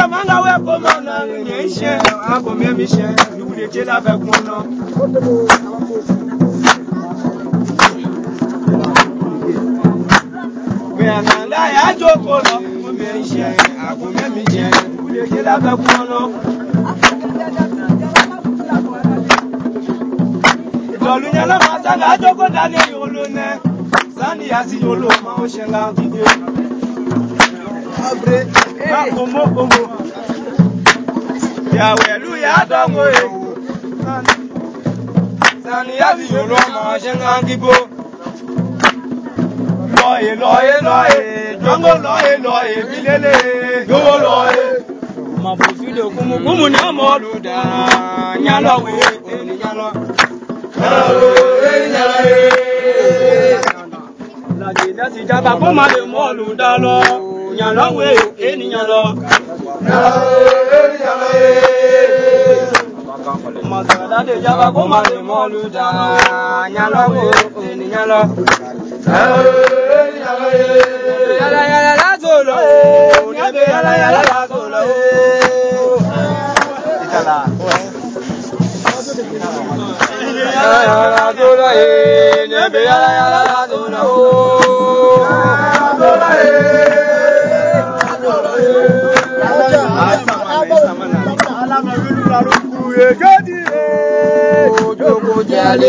manga we komona nyeshe akomye mishe yule tela ba kono Nanga ya jokolo nyeshe akomye mishe yule tela ba kono Lolunyana masanga joko ndani yolone Sani yasi yolo ma oshenga video Abre komo Ya welu ya dongo Sani yasi yolo ma oshenga kibo Loye Jongo loye bilele Yo loye Mabufido kumu ni amoluda Nyalo we nyalo La jina si jaba koma le molu dalo nyalo we eniyan lo Masala de jaba koma le molu dalo nyalo we eniyan lo Yala la solo nyabe yala la solo Itala Yala dola nebe yala dola dola ala mabulu la rukuye jadi joko jale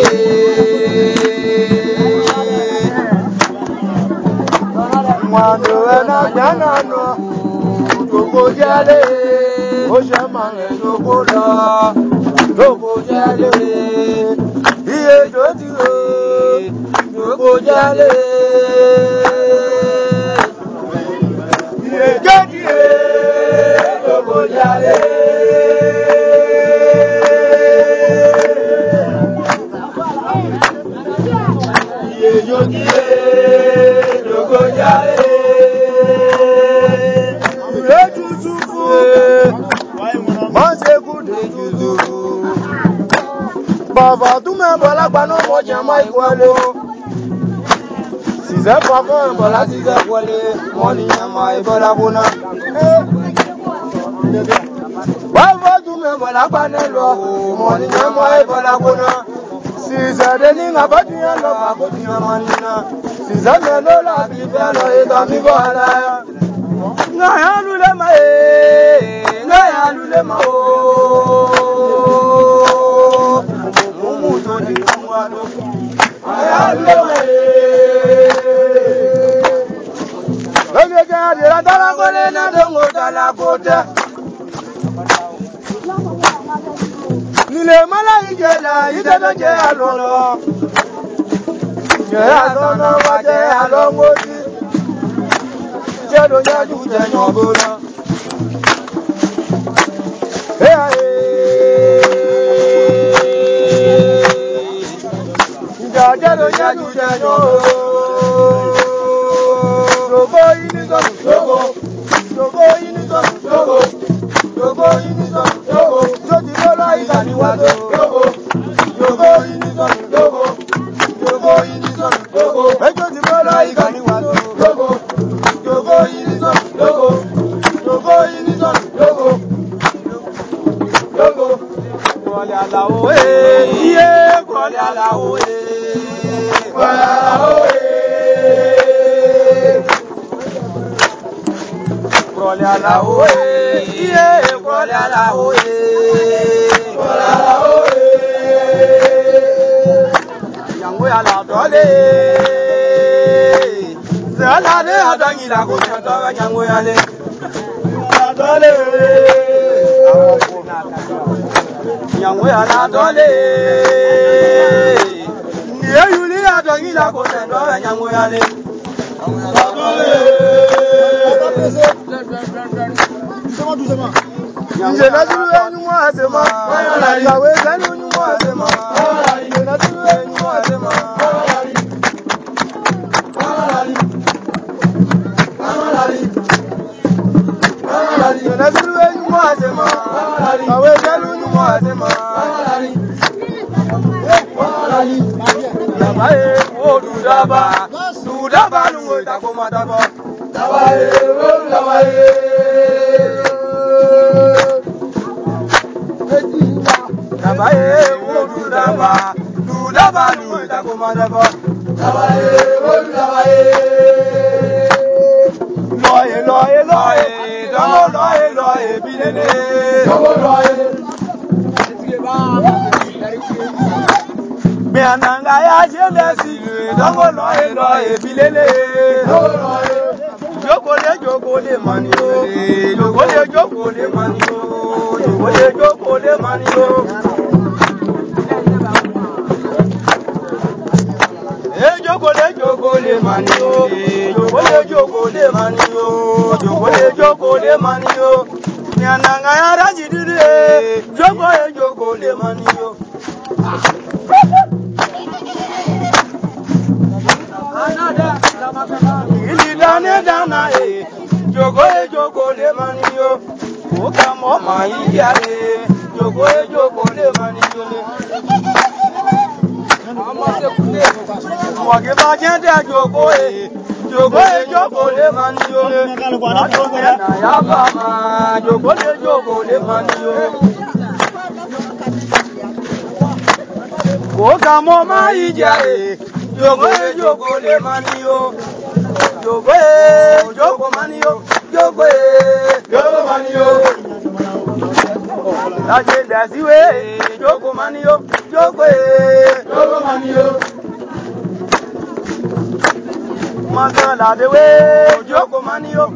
mwando na jana no joko jale o shamane joko la joko jale iye jodi o joko jale iye jodi joko jale iye jodi joko jale etutufu manje kude juju Baba tu me bola gbanu mo jama ikwale size papa bola size kwale mo ni jama ibola bona Baba tu me bola gbanu lo mo ni jama ibola bona size de ni ngabati lo ba ko ti manina size me lo la bi belo e ga mi bola nga ya lule ma o Nile mala igela idede je alolo Je alolo wa je alongoti Je do nyaju je nyobola Je do nyaju je nyobola Logo ini zo logo ini zo logo ini zo logo Jodi lola igani wazo logo ini zo logo ini zo logo Jodi lola igani wazo logo ini zo logo ini zo logo Kwale alawo iye kwale alawo kwale alawo Kwale alawo iye kwale alawo Yango ya la dole Zala de adangi la ko chanta yango ya le dole Yango ya la dole Ye yuli adangi la ko chanta yango ya le Doucement. J'ai la douleur nous moi c'est moi. La ouais ça nous moi c'est moi. J'ai la douleur nous moi c'est moi. J'ai la douleur nous moi c'est moi. La ouais ça nous moi c'est moi. Dabaye o dudaba lungo takoma dabo. Dabaye o dabaye. Miananga ya jelesi, dongo loe bilele. Jokole manio, jokole manio. Jokole manio. Miananga ya rajidire, jokole manio. Dana jokole manio. Oka mama yale, jokole manio. Mwage bajende jokole manio. Ya mama jokole manio. Oka mama yale, jokole manio. Joko manio. Agenda siwe, joko manio. Masala de we, joko manio.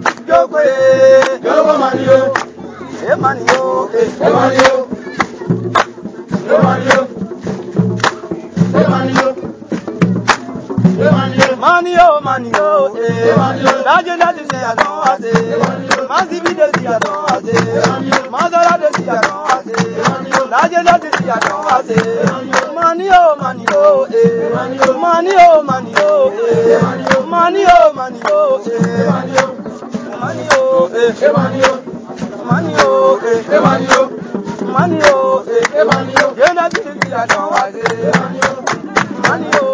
Manio, Agenda de say I don't have it. Masibi de say I don't have it. Masala de say I don't have it. Agenda de say I don't have it. Manio, Agenda de say I don't have it. Manio,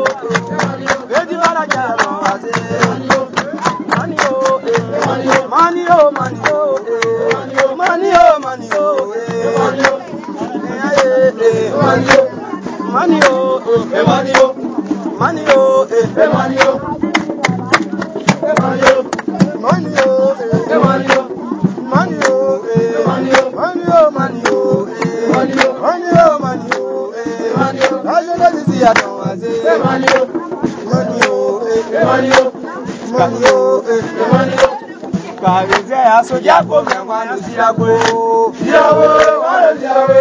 Soja ko me wanu siago wanu siago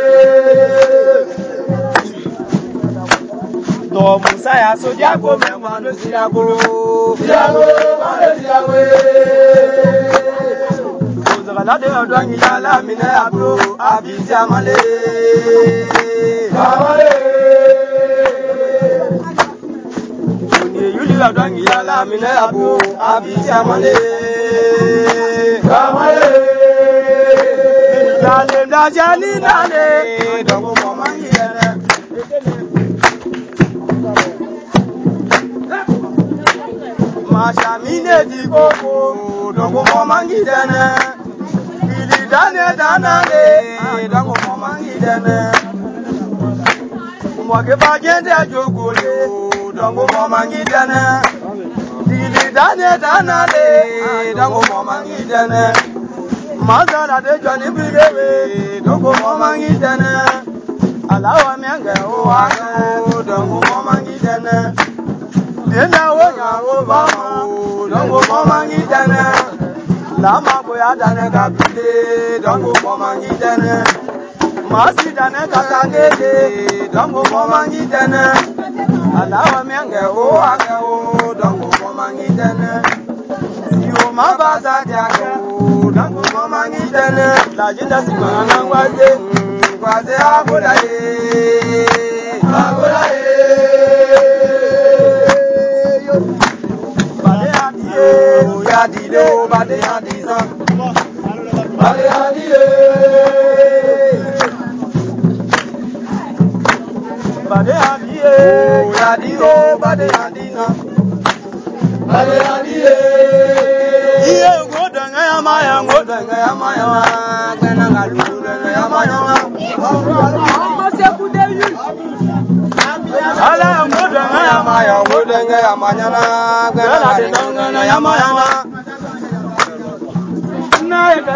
do musa ya soja ko me wanu siago wanu siago ozala de odwangi yala mine abro abija male ni yuli odwangi yala mine abro abija male Jani nane, dongo mama yene. Masha mine di koko, dongo mama yene. Ili dane, dongo mama yene. Mwage bajende jokole, dongo mama yene. Ili dane, dongo mama yene. Mazara de Johnny Brigade, Dongo Momangitana, allow a man go, Dongo Momangitana, Dena Obama, Dongo Momangitana, Lama Boyadana Gabide, Dongo Momangitana, Masidana Katangede, Dongo Momangitana, allow a man go, Dongo Momangitana. Mabaza jago, dango mama ngitene, la jinda simana ngwaze, ngwaze abulaye. Bade adiye, ya dilo, bade adiza. Bade adiye. Bade adiye, ya dilo, bade adiza. Bade adiye. Maya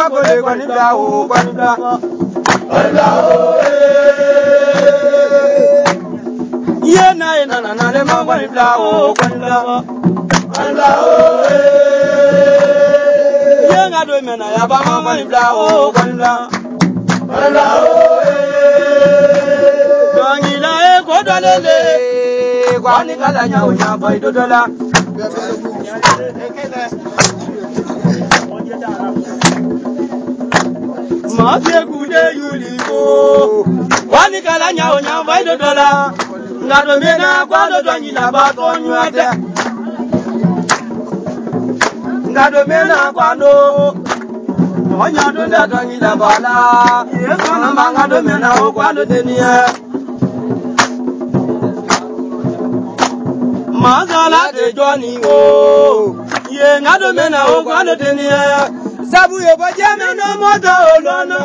kole kwanibla o kwanibla. Ye na le ma kwanibla o kwanibla. Ye ngado mena ya ba ma kwanibla o kwanibla. Dongila e kodalele kwani kala nyawo nya boy dodola. Ma se gude yuliko kwani kala nyawo nya boy dodola. Ngado mena kwado dongila ba to nywate. Ngado mena kwado onya do da dongila bala. Ye kono mangado mena o kwado deniye. Mazala de Johnny o ye ngado mena o kwano denia sabu yo bajame no moto olono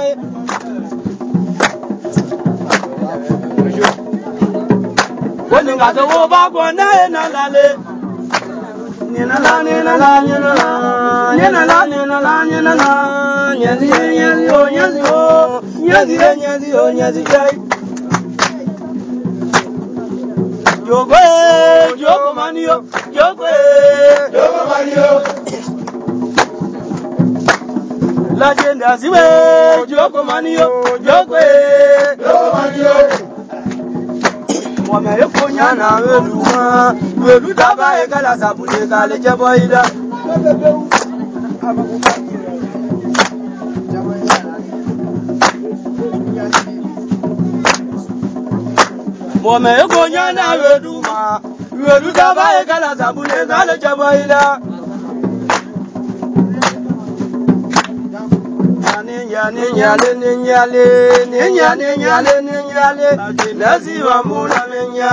woni ngado wo ba ko na na lale ni na la ni na la ni na la ni na la ni na la ni na la nyazi nyazi o nyazi o nyazi nyazi o nyazi jai Jogo jogo manio jogo manio la jenda siwe jogo manio jogo manio Mwana yokonya na weluma welu daba e kala sabule kale jeboida Mwana yokonya na weluma welu daba e kala sabule kale jeboida Ninyale Nazi wa mula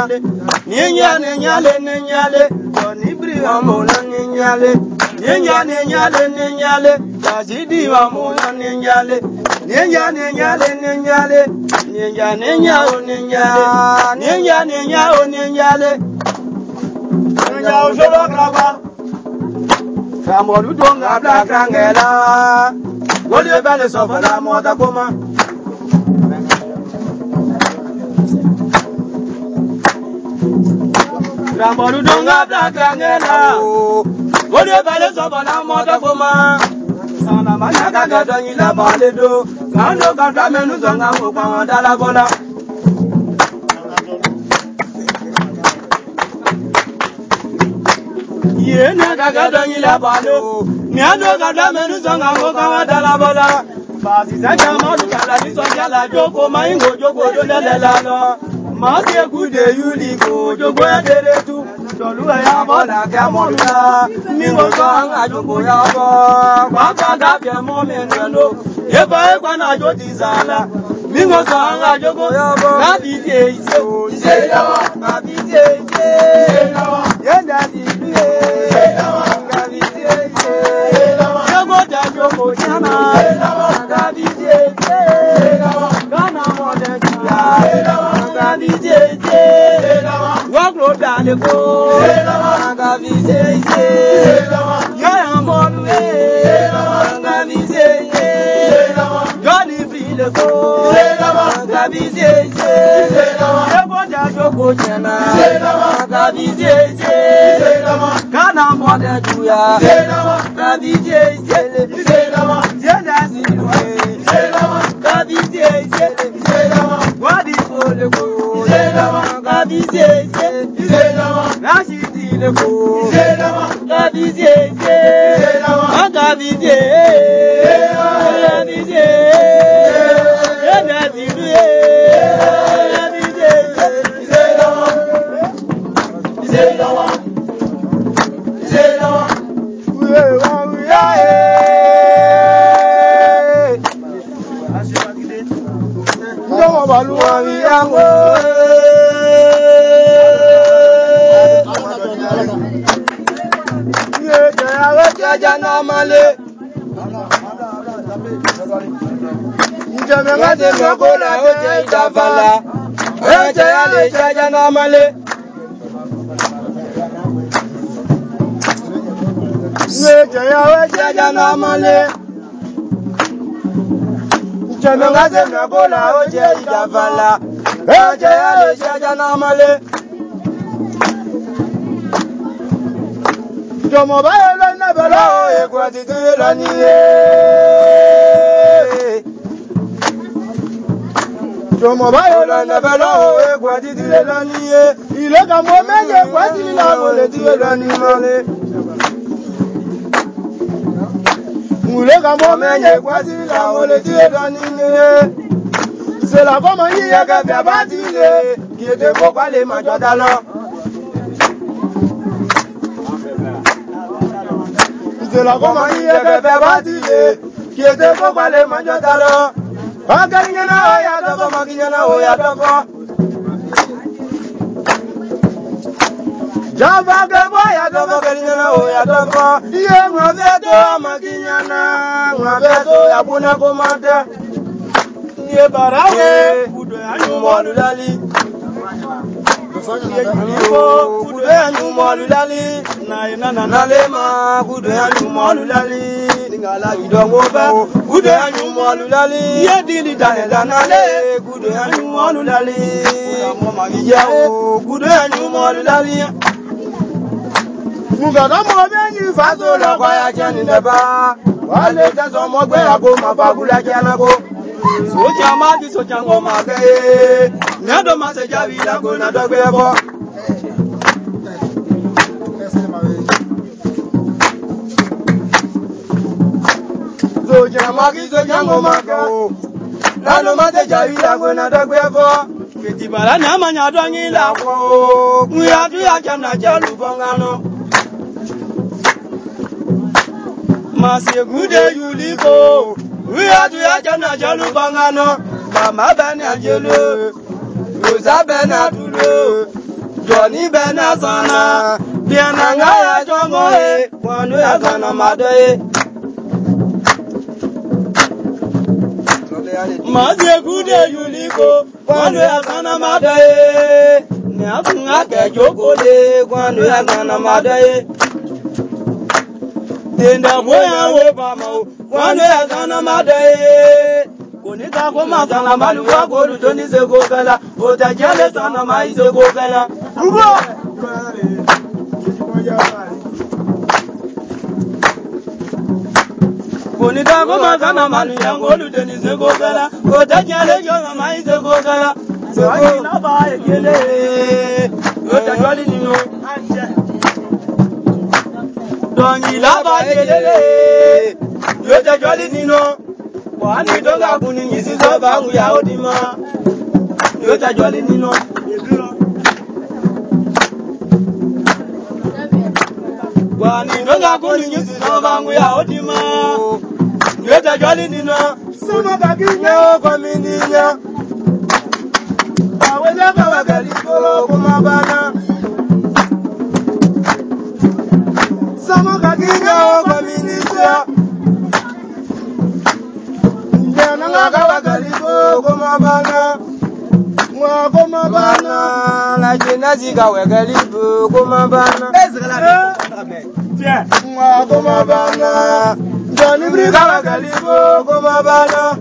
ninyale Onibri wa mula ninyale Tajidi wa mula ninyale Kamoru donga blakangela Wole bale sofala mota koma Kamoru donga blakangela Wole bale sofala mota koma Sana manaka gadonyi la baledo Kando kanta menu zonga mukwa wandala bola Yena kagadonyi la balo Miando kanta menu zonga mukwa wandala bola Basi zaka maru kala niso jala joko maingo joko jondelela no Masi gude yuliko joko ya deretu Toluwa ya bola kya morula Mingo so anga joko ya bo Kwaka gapya momenendo Eba ekwa na joti zala Mingo so anga joko ya bo Kapite ise Kapite ise Yenda dibiye Kapite ise Joko ta joko chama Kapite ise Gana mode jula Kapite ise Waklo dale ko Kapite ise Yaya molwe Kapite ise Johnny Ville ko Kapite ise Joko ta joko chana Kapite ise Gana mode jula Kapite ise Jenda silwe Kapite ise Wadi pole ko Kapite ise Rashidi le ko Kapite ise Kapite Kapite Jenda silwe Kapite Chemengaze nabola oje idavala. Oje ale jaja na male. Jomo ba elo na bala e kwa titula niye. Jomo ba elo na bala e kwa titula niye. Ile ka mo meje kwa titula mo le titula ni male. Mule ka mo meje kwa titula mo le titula ni niye. C'est la compagnie qui a fait bâtir qui était pour parler majordalo. C'est la compagnie qui a fait bâtir qui était pour parler majordalo. Akarinyana ya dogo makinyana oya dogo. Java gabo ya dogo karinyana oya dogo. Iye mwaveto makinyana mwaveto ya kuna komanda. Ye barawe kudo anyumo lulali kudo anyumo lulali na lema kudo anyumo lulali ngala idongo ba kudo anyumo lulali ye dili dana le kudo anyumo lulali mama gija o kudo anyumo lulali mugada mo benyi faso la kwa ya chani neba wale tazo mo gbe ago mabagula janako. Soja magi soja ngoma ke nyado maseja vida kuna dogebo Soja magi soja ngoma ke nyado maseja vida kuna dogebo Ketibala nyama nyado ngila ko Nguyatu ya chana chalu bongano Masi gude yuliko We are to Yajana Jalu Bangano, Mama Benajulu, Rosa Benatulo, Johnny Benazana, Piananga Jomoe, one way Agana Made. Masia Gude Yuliko, one way Agana Made. Napunga Jokole, one way Agana Made. Tenda boya we bamo wane agana madae kunika koma sana malu wa goru toni se gokala otajale sana mai se gokala ugo kunika koma sana malu ya goru toni se gokala otajale sana mai se gokala so na ba ekele otajali nino Dongi laba yelele, yote joli nino. Wani donga kuni nyisi soba nguya odima. Yote joli nino. Wani donga kuni nyisi soba nguya odima. Yote joli nino. Suma kakinya komininya. Awele kawa galiko kumabana. Sama kakinya komininya. Nyana kawa galiko kumabana. Mwa kumabana. La jenazi kawa galiko kumabana. Mwa kumabana. Jani bri kawa galiko kumabana.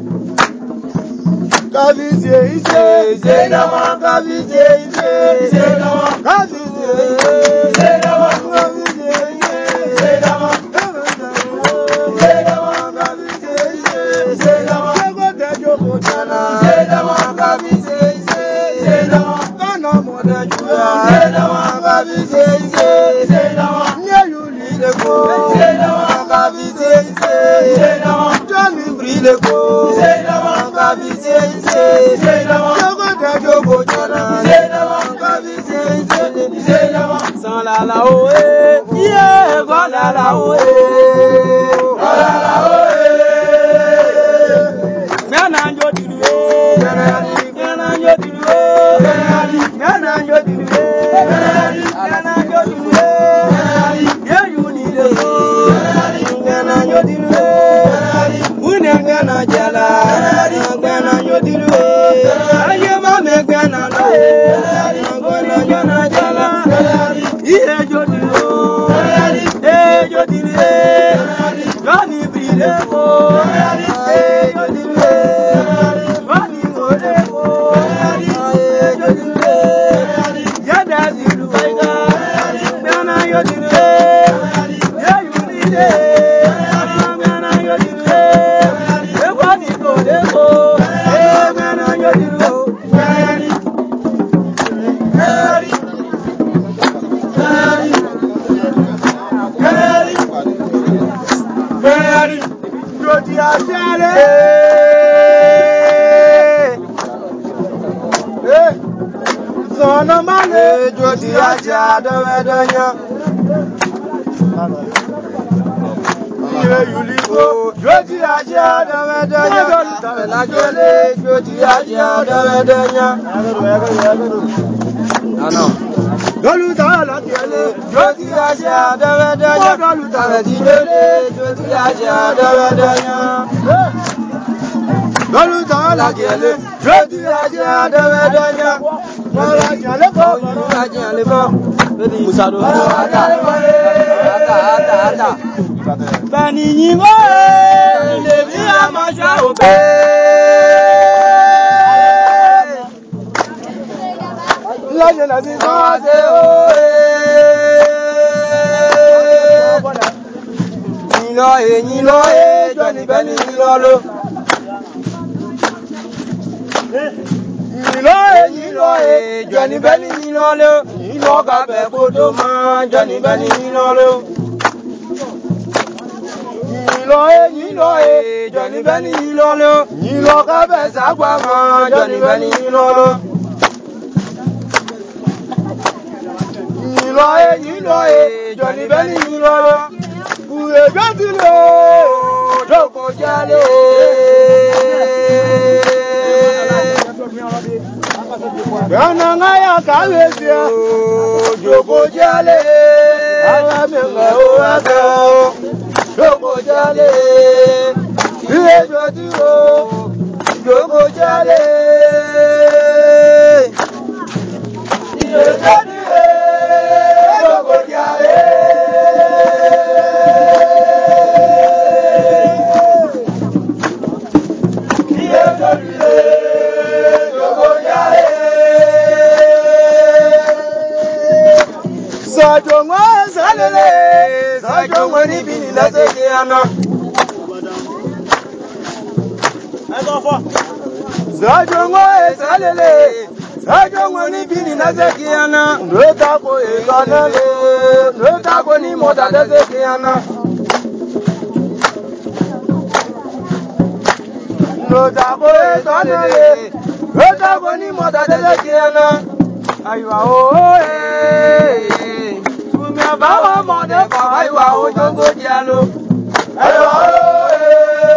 Kavize ise, zedama, kavize ise, zedama, kavize ise, zedama, kavize ise, zedama, zedama, kavize ise, zedama, segote joko jana, zedama, kavize ise, zedama, kana moda juya, zedama, kavize ise, zedama, nyeyuli leko, zedama, kavize ise, zedama, jani brile ko, zedama, kavize ise. La oe, yeah, voilà la oe, voilà la oe. Nananjo dilue, nananjo dilue, nananjo dilue, nananjo dilue. Yeah, you need a soul, nananjo dilue. Unangana jala, nananjo dilue. Ayema megana loe, nananjo jala. Jodilo, Sono male, Jodi aja davedanya. Yuliko, Jodi aja davedanya. La gele, Jodi aja davedanya. Ano. Doluta la gele, Jodi aja davedanya. Doluta la gele, Jodi aja davedanya. Doluta la gele, Jodi aja davedanya. Musado ata bani nyimo le bi amaja obe la je la bi ade o ni lo e joni bani ni lo lo Johnny Benny Nolo, you know Gabe Kodoma, Johnny Benny Nolo. Johnny Benny Nolo, you know Gabe Sagama, Johnny Benny Nolo. Johnny Benny Nolo, who is Johnny Joko Jale. Yanangaya Kalesia, Joko Jale, Alamenga Oaga, Joko Jale, Joko Jale, Joko Jale. Sajongwa ni bini la sekiana. Sajongwa ni bini la sekiana. Notako ekanele, notako ni mota la sekiana. Notako ekanele, notako ni mota la sekiana. Aywa oe. Bawa mode bawa iwa ojongo dialo. Aywa oe.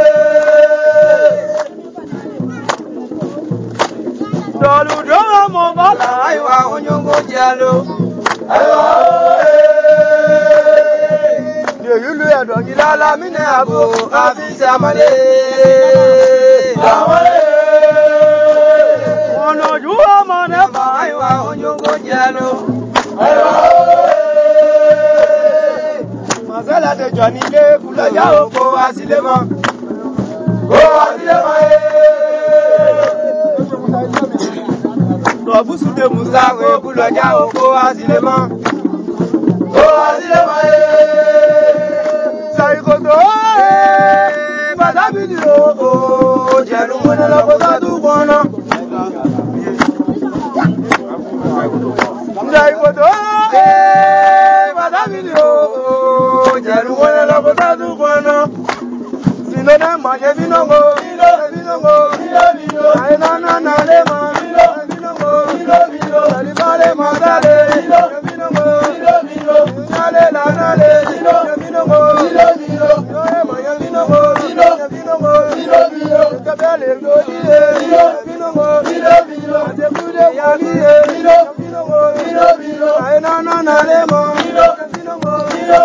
Dolu dolu mo bala iwa ojongo dialo. Aywa oe. De yulu ya dongi la mine abo afisa male. Aywa oe. Ono juwa mode bawa iwa ojongo dialo. Aywa oe. Masala de Johnny le kula jao ko asilema to busu de musa we kula jao ko asilema sai ko do badabi o jelu mona la ko du kono sai ko do badabi o jelu mona la ko du kono sinona ma je binongo ai na na na le ma Vale madale, binongo, nale la nale, binongo, maya binongo, kabele doliye, binongo, ate kude yaliye, binongo, ay na na nale mo, binongo,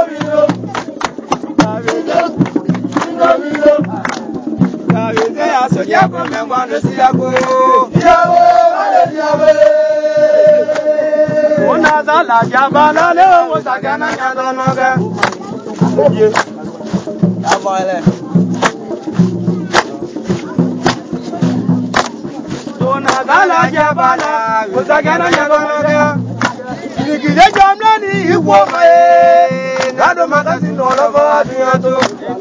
kabeze ya soja ko memwando siyako, Ona zala jabala le o sagana nyadanoga. Ye. Abale. Ona zala jabala o sagana nyadanoga. Nikije jamla ni iwo fae. Nado magazine no logo aduyato.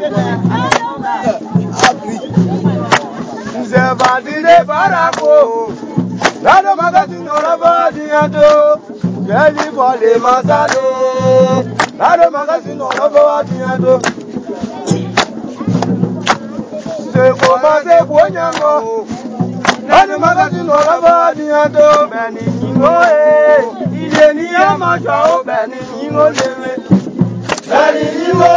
Nze badile barako. Nado magazine no logo aduyato. Jeli bole masado, lado magazine olabo atiando. Se koma se bonyango, Nani magazine no lava ni ado. Beni ingo ile ni ama chao beni ingo lewe. Beni ingo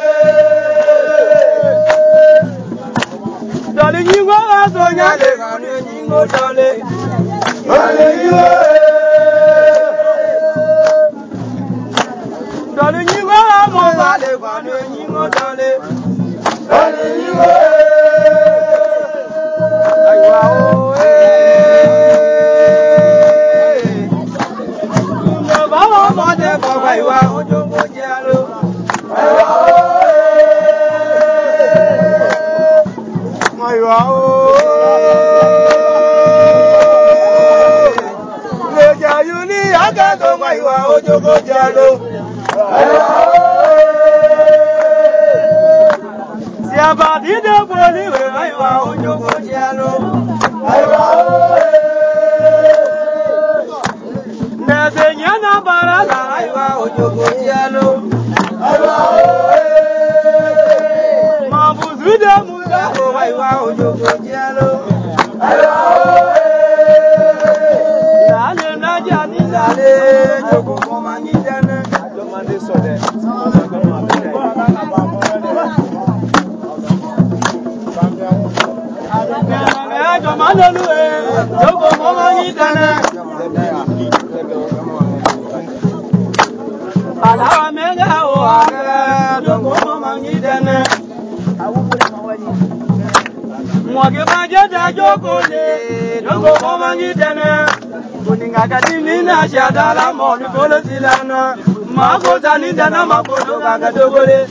dale ingo azonya le kanu ingo dale. Beni ingo dale ingo amo dale kanu ingo dale. Beni ingo Shadala moni bolo tilana mago tani dana makodo kaga dogole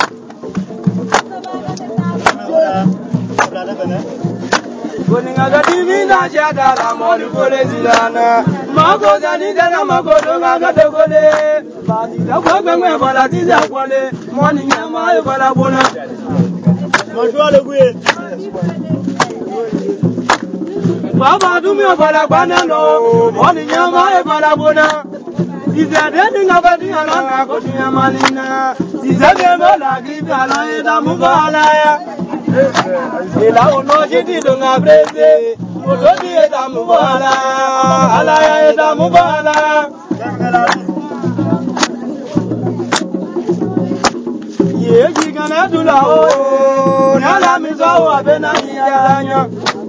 Goninga gadimi na shadala moni bolo tilana mago tani dana makodo kaga dogole Badi da kwagwe bala tiza kwale moni nyama e bala bona Majwa le buye Baba dumi bala bana no moni nyama e bala bona Izade nga badi alanga koti amalina Izade mola gribi ala eda mubala ya Ila ono jiti dunga breze Motodi eda mubala Ala ya eda mubala Ye jigana dula o Nala mizawa abena niyalanya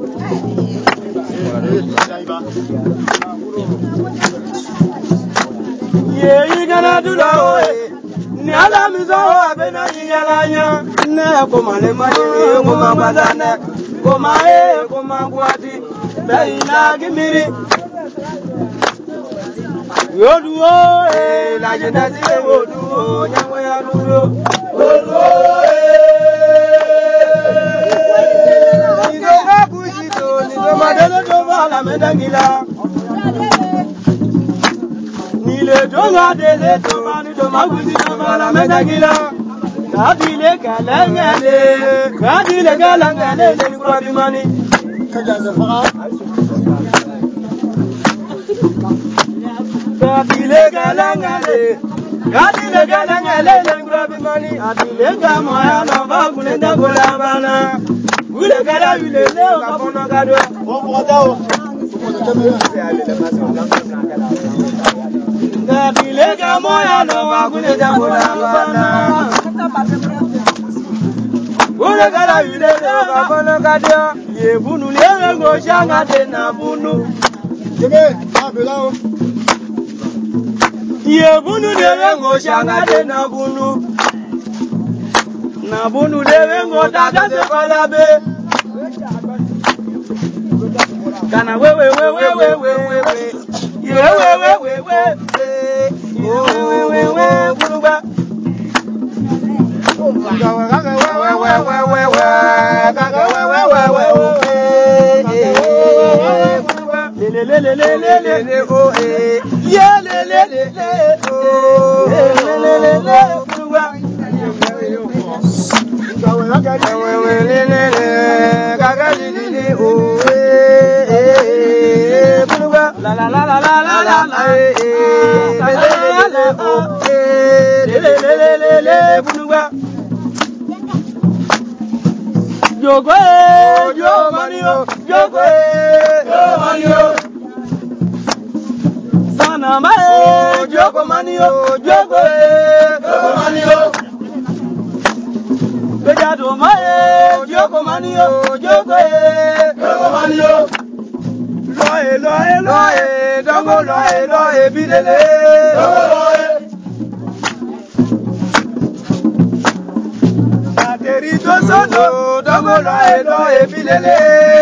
Ye gana dula ni ala mizawo abena yalanya ne koma le mari koma badane koma gwati beina gimiri yodu la jenasi yodu nyango ya lulo yodu ni do kujito ni do madele do bala medangila Nile donga dele to mani to maguzi to mala medagila kadile galangale le kwabi mani kadile galangale le kwabi mani adile gamoya no bagule ndagola bana gule gala yule leo kapono gado o Bilega moya no wagune jamula bana Gule gala yule ga bono gadio ye bunu le ngo shanga de na bunu Jeme abelao Ye bunu le ngo shanga de na bunu le ngo daga se kolabe Kana wewe Buruba. Jogo, Jomanio, Jogo, Jomanio. Sana mae, Jogo manio, Jogo, Jomanio. Bejado mae, Jogo manio, Jogo, Jomanio. Loe, dongo loe, bidele. Baterito sono, dongo loe, bidele.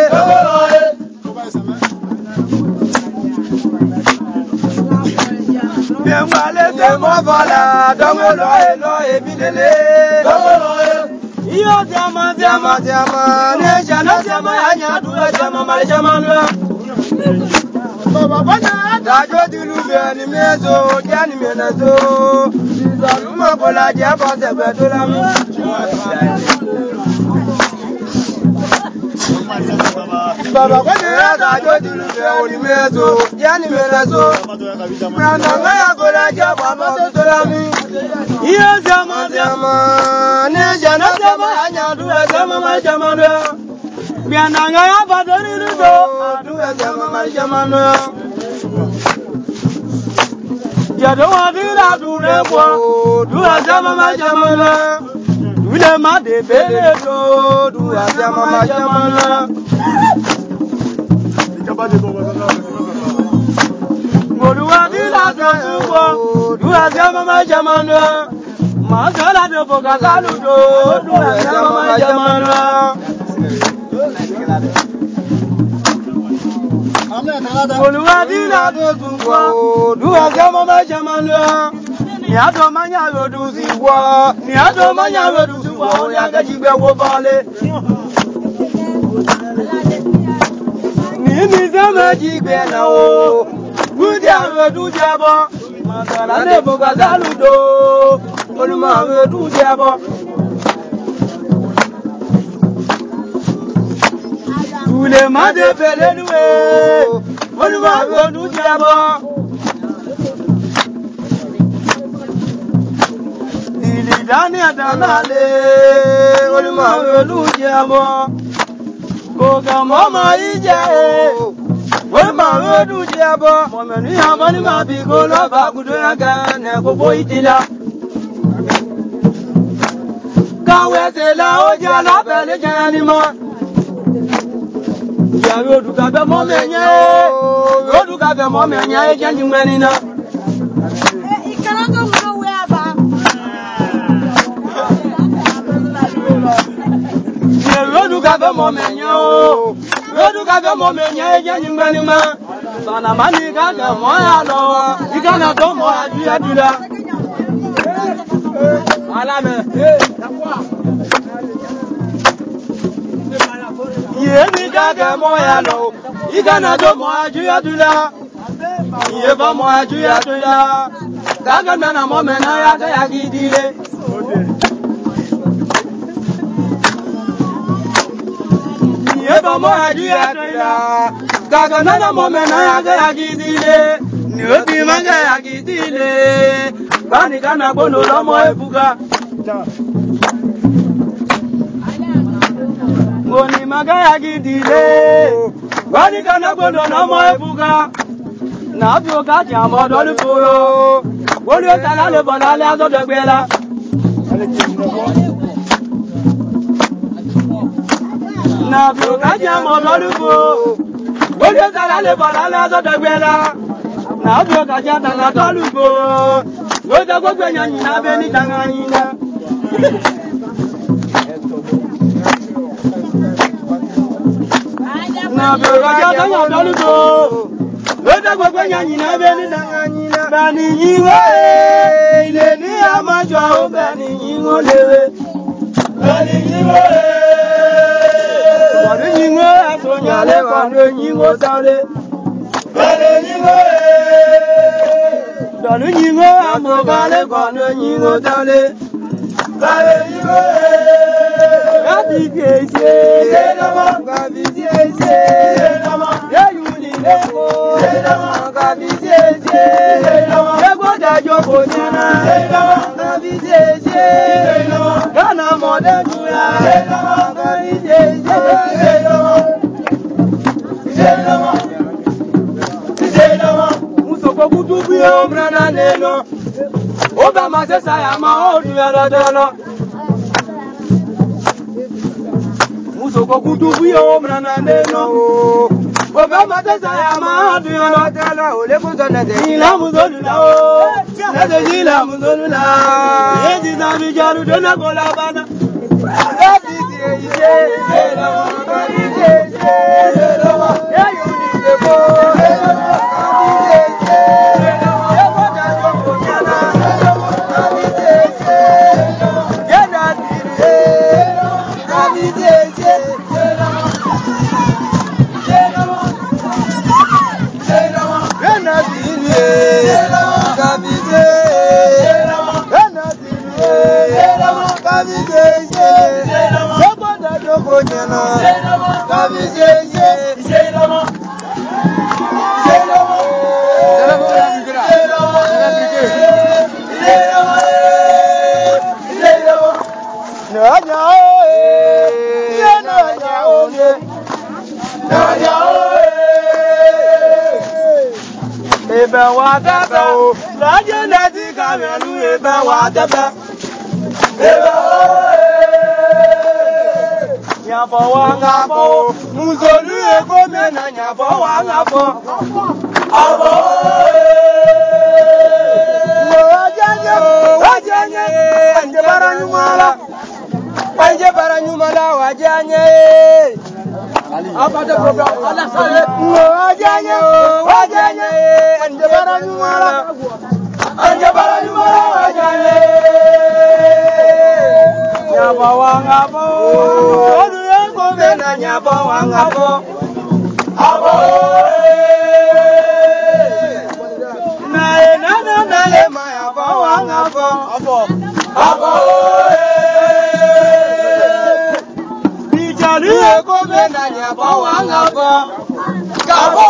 Bien wale se mo vola, dongo loe, bidele. Iyo diama, ne jana diama, anya duwa diama, male diama. Dajo dilube ni mezo, jani menazo. Zaluma bola jaba sebe dola mi. Baba kwani dajo dilube ni mezo, jani menazo. Nanga ya bola jaba mazo dola mi. Iyo jama, ne jana jama anya duwa jama mal jama. Biananga ya badori ludo, duwa jama mal jama. Ya do adira dure bo, duwa jama mal jama. Dule ma de bele do, duwa jama mal jama. Duwa adira do, duwa jama mal jama. Ma sala de boga saludo, duwa jama mal jama. Oluwadila do zungwa, duwa jama ma jamanu. Ni ado manya rodu zingwa, ni ado manya rodu zingwa. Oya gajigbe wo bale. Ni zama jigbe na o, gudia rodu jabo. Masala ne boga saludo, oluma rodu jabo. Tule made pelenuwe, oluma rodu jabo. Dili dani adanale, oluma rodu jabo. Koga mama ije, oluma rodu jabo. Momeni amani mabiko loba kudoyaga ne kobo itila. Kawe la oja la pele janima. Rodu kabe mo menye, ejanyi mwenina. Ikarago mwa weaba. Rodu kabe mo menye, ejanyi mwenina. Sana mani kabe mo ya lo, ikana to mo ya dula. Alame. Yemi kabe mo ya lo, ikana to mo ya dula. Yeba mo ya dula. Kaga mena mo mena ya gidile. Yeba mo ya dula. Kaga mena mo mena ya gidile. Nioti manga ya gidile. Bani kana bono lo mo ebuka. Ngoni maga ya gidile. Bani kana bono lo mo ebuka. Na bi o ka ti amo do lu foro. Wolu ta la le bola le azo de gbela. Na bi o ka ti amo do lu foro. Wolu ta la le bola le azo de gbela. Na bi o ka ja ta na do lu foro. Wo da gbogbo yan yin na be ni tanga yin na. Na bi o ka ja ta na do lu foro. Weda gbogbo yan na be ni tanga yin na. Bani yin wo ile ni amajo o bani yin wo lewe. Bani yin wo Bani yin wo atonya le kono yin wo sare. Bani yin wo Donu yin wo amogale kono yin wo sare. Bani yin wo Gabi jeje dama gabi jeje dama ya yuli leko dama gabi jeje dama ego dajo bonyana dama gabi jeje dama kana mode duya dama gabi jeje kutu buyo mrana neno. Oba masesa ya maodu ya radano. Musoko kutu buyo mrana neno. Oba masesa ya maodu ya radano. Ole kuzana de. Ila muzolula o. Nade ila muzolula. Edi na bijaru dona kola bana. Edi ije. Eba wa tata o, laje nati kamelu eba wa tata. Eba o, nyafo wa ngafo, muzolu eko mena nyafo wa ngafo. Abo wajanye, anje baranyumala, wajanye. Apa ada program Allah saya. Wajanye, anje baranyumala, wajanye. Nyapa wangabo, oluye komena nyapa wangabo. Abo nae maya wangabo. Abo bijaluye komena nyapa wangabo. Abo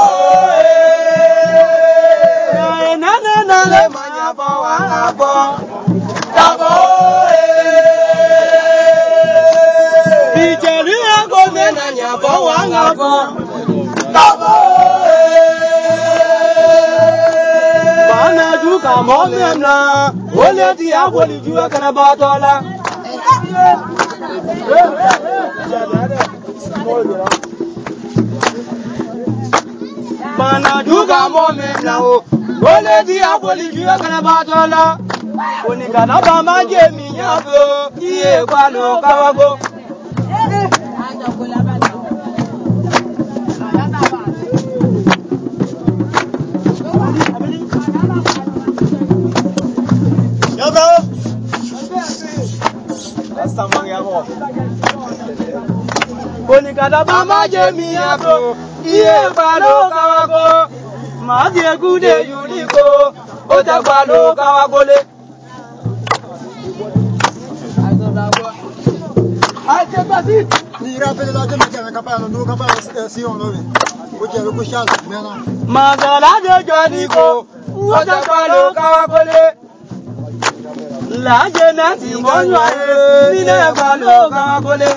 nae maya wangabo. Abo bijaluye komena nyapa wangabo. Abo bana duka momena ole ti aboli juwa kana batola. Bana duka momena ole ti aboli juwa kana batola. Onikana ba manje minyabo iye kwalo kawago. Onikana ba manje minyabo iye kwalo kawago. Maji egude yuliko ota kwalo kawagole. Aje basi ni rapele la jema kama kapano ndo kapano si on lowe. Oje lo ko shala mena. Magala de jodiko ota kwalo kawagole. La jena ti bonwa ni ne kwalo kawagole.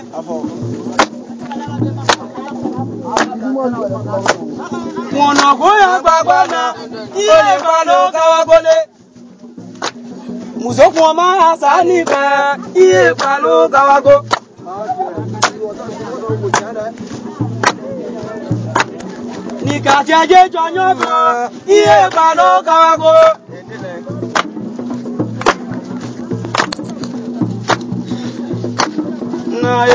Mono goya babana iye kwalo kawagole. Muzoku ma asani ka iye kwalo kawago. Nikajaje jonyo ka iye kwalo kawago. Na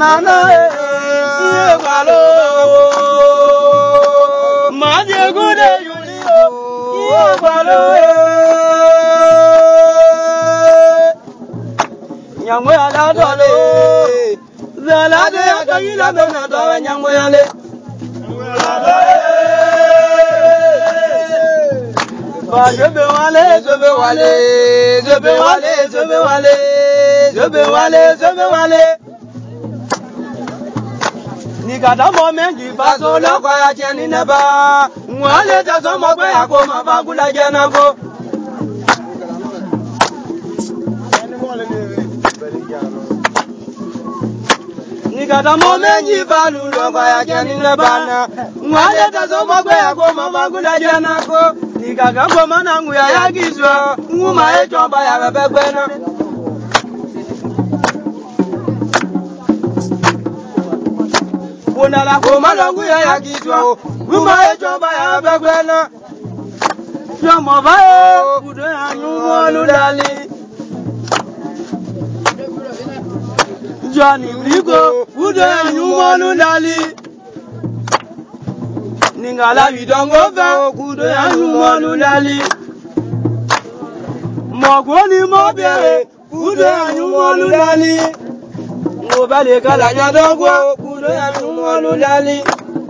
iye kwalo. Maje gude yulio iye kwalo. Nyangwe ala dole zalade akayila mena dawe nyangwe ale ba jebe wale ni kada momengi faso la kwa ya cheni neba wale taso mogwe akoma bagula janabo. Nikata momenyi balu loba ya jani nebana. Mwale tazomo kwe ya goma magula janako. Nikaka goma nangu ya yagizwa. Nguma echomba ya bebekwena. Unala goma nangu ya yagizwa. Nguma echomba ya bebekwena. Yomo bae. Kudo ya nyumo lulali. Johnny Mrigo, kudo ya nyumo lulali. Ningala bidongo ve, kudo ya nyumo lulali. Mogoni mobere, kudo ya nyumo lulali. Ngobale kala nyadongo, kudo ya nyumo lulali.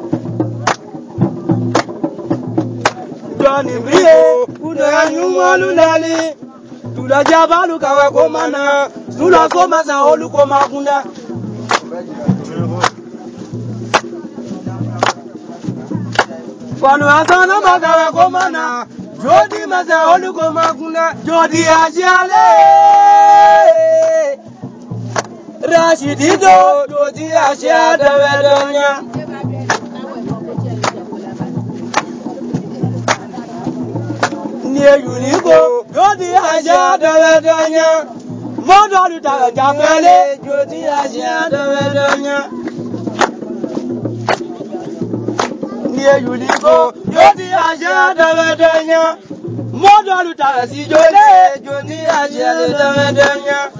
Johnny Mrigo, kudo ya nyumo lulali. Tula jabalu kawa komana. Tula koma sa holu koma kunda. Kwanu asana magawa komana. Jodi masa holu koma kunda. Jodi asiale. Rashidido. Jodi asiade wedonya. Nye unigo. Jodi asiade wedonya. Modo lutara jafele, jodi asiade wedonya. Nye yuliko, jodi asiade wedonya. Modo lutara si jode, jodi asiade wedonya.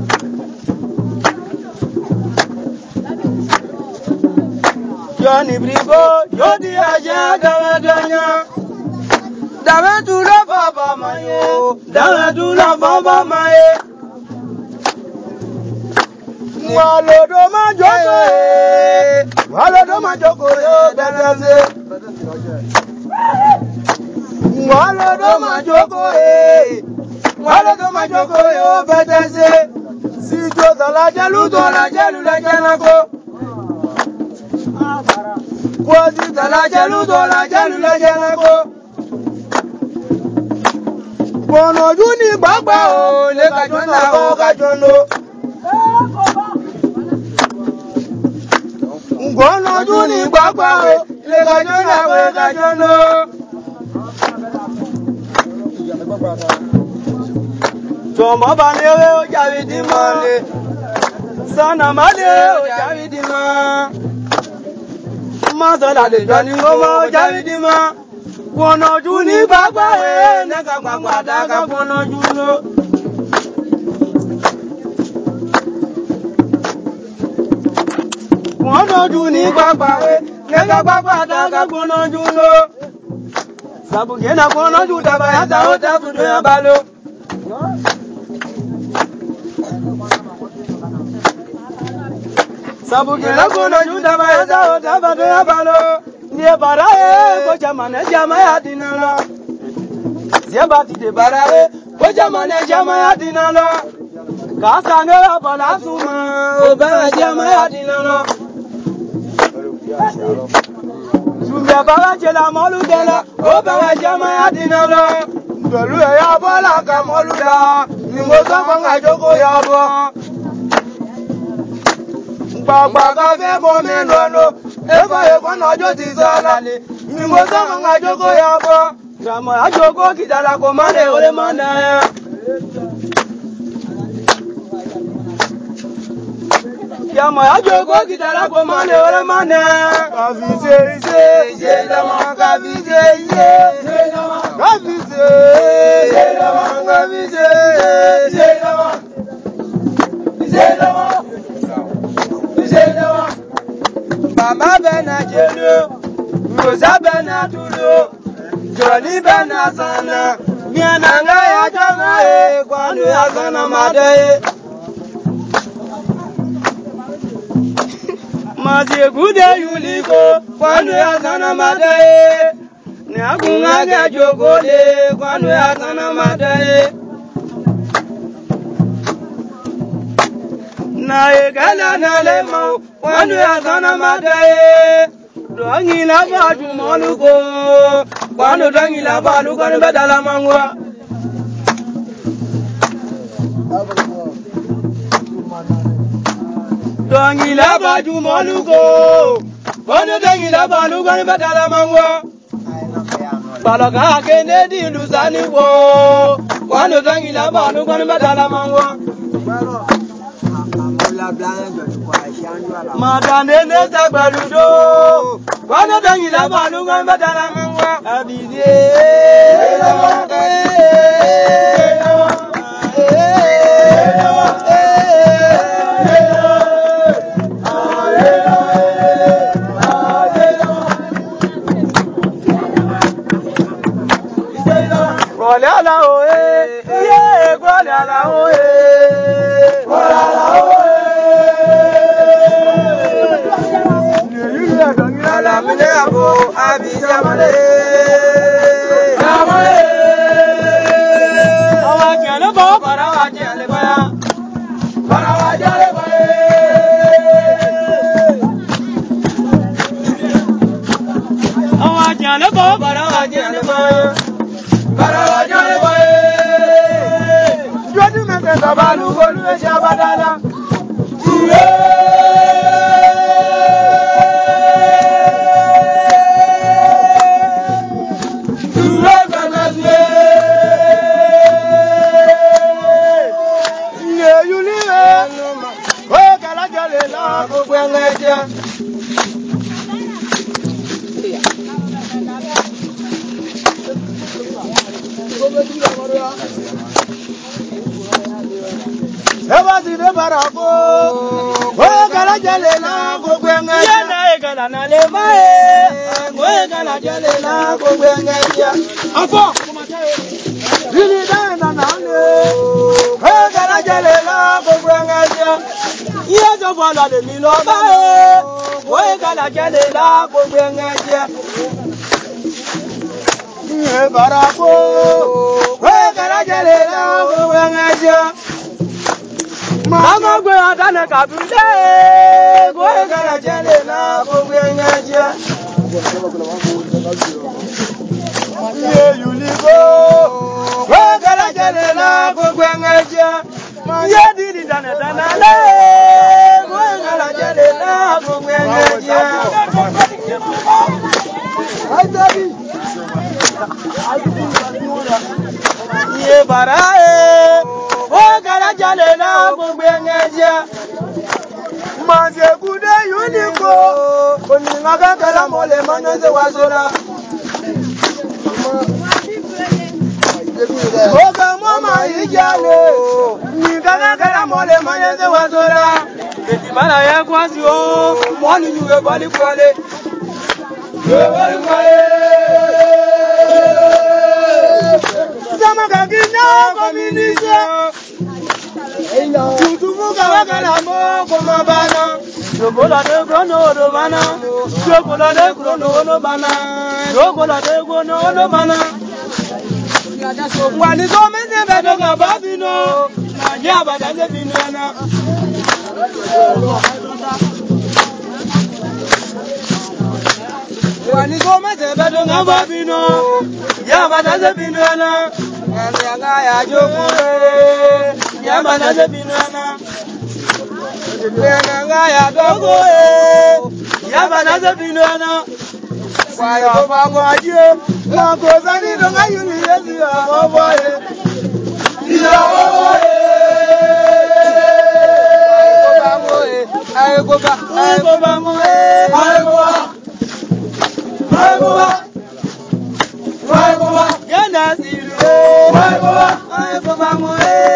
Johnny Brigo, jodi asiade wedonya. Dawe tu la baba mayo, dawe tu la baba mayo. Walodo majoko yo bedeze. Walodo majoko yo bedeze. Si jo la jelu la janako. Kwasi la jelu la janako. Bono juni bagba o le kajona o kajono. Ngono juni gbagba o le kajona we kajono. Tomo balewe o jawi di male. Sana male o jawi di ma. Masala le jani ngoma o jawi di ma. Ngono juni gbagba e neka gbagba daga ngono juno. Ngono juni gbagba e neka gbagba daga ngono juno. Sabu gena ngono juda ba ya ta o ta fudo ya balo. Sabu gena ngono juda ba ya ta o ta fudo ya balo. Nie barae ko jamane jama ya dinala. Zeba ti de barae ko jamane jama ya dinala. Kasa ngela bala suma o ba jama ya dinala. Sumya bala jela molu dela o ba jama ya dinala. Dolu ya bala ka molu da ni mo so mo nga joko ya bo. Baba ka fe mo me lono eba na jo ti salale ni mo so mo nga joko ya bo. Grama ajoko kidala ko mane ole mana. Yama ajoko kidala ko mane ole mana. Kavize je dama kavize je dama kavize je dama kavize je dama je dama. Mama bena jelo, Rosa bena tulo, Johnny bena sana, miananga ya jama e, kwanu ya sana madae. Mazi gude yuliko, kwanu ya sana madae. Ni akunga ya jogole, kwanu ya sana madae. Na egala na lemo, kwanu ya sana madae. Dongi la baju maluko, kwanu dongi la balu kwanu bedala mangwa. dongi la badu molugo. Wanu dongi la balu gani batala mangwa. Balaga kene di lusani wo. Wanu dongi la balu gani batala mangwa. Madane ne tabaludo. Wanu dongi la balu gani batala mangwa. Abize. Golala oe, yeah, golala oe, golala oe. Alamine abo abijamale, amale. Awajale bo, barawajale baya, barawajale baya. Awajale bo, barawajale baya. Babalu golu ejabadala. Ebasi de barako, gala jalela gogwenga. Yana gala na lemae, gala jalela gogwenga. Apo, lili dana na le, gala jalela gogwenga. Iya jo bola de mi lo bae, gala jalela gogwenga. Barako, gala jalela gogwenga. Mama gwe adana kabule, gwe gara jele na gwe nyaja. Ye yuligo, gwe gara jele na gwe nyaja. Ye didi dana le, gwe gara jele na gwe nyaja. Ye barae. Jalela gogwengeja Manje kude unico Koninga kala mole manze wazora Oga mama ijale Ninga kala mole manze wazora Eti bala ya kwasi o Mwani nyuwe bali kwale Bali kwale Sama kaginya kominisa Tutumuka wakala moko mabana Yokola de grono no bana Yokola de grono no bana Yokola de grono no bana Wani kome se bedo ngababino Nyaba danje binwana Wani kome se bedo ngababino Nyaba danje binwana Nyanga ya jokure Nyama na zebinwana Nyanga ya dogo Nyama na zebinwana Wayo bango ajie Mako zani donga yuni yezi ya maboye Ya maboye Ayo bango Ayo bango Yana silu Ayo bango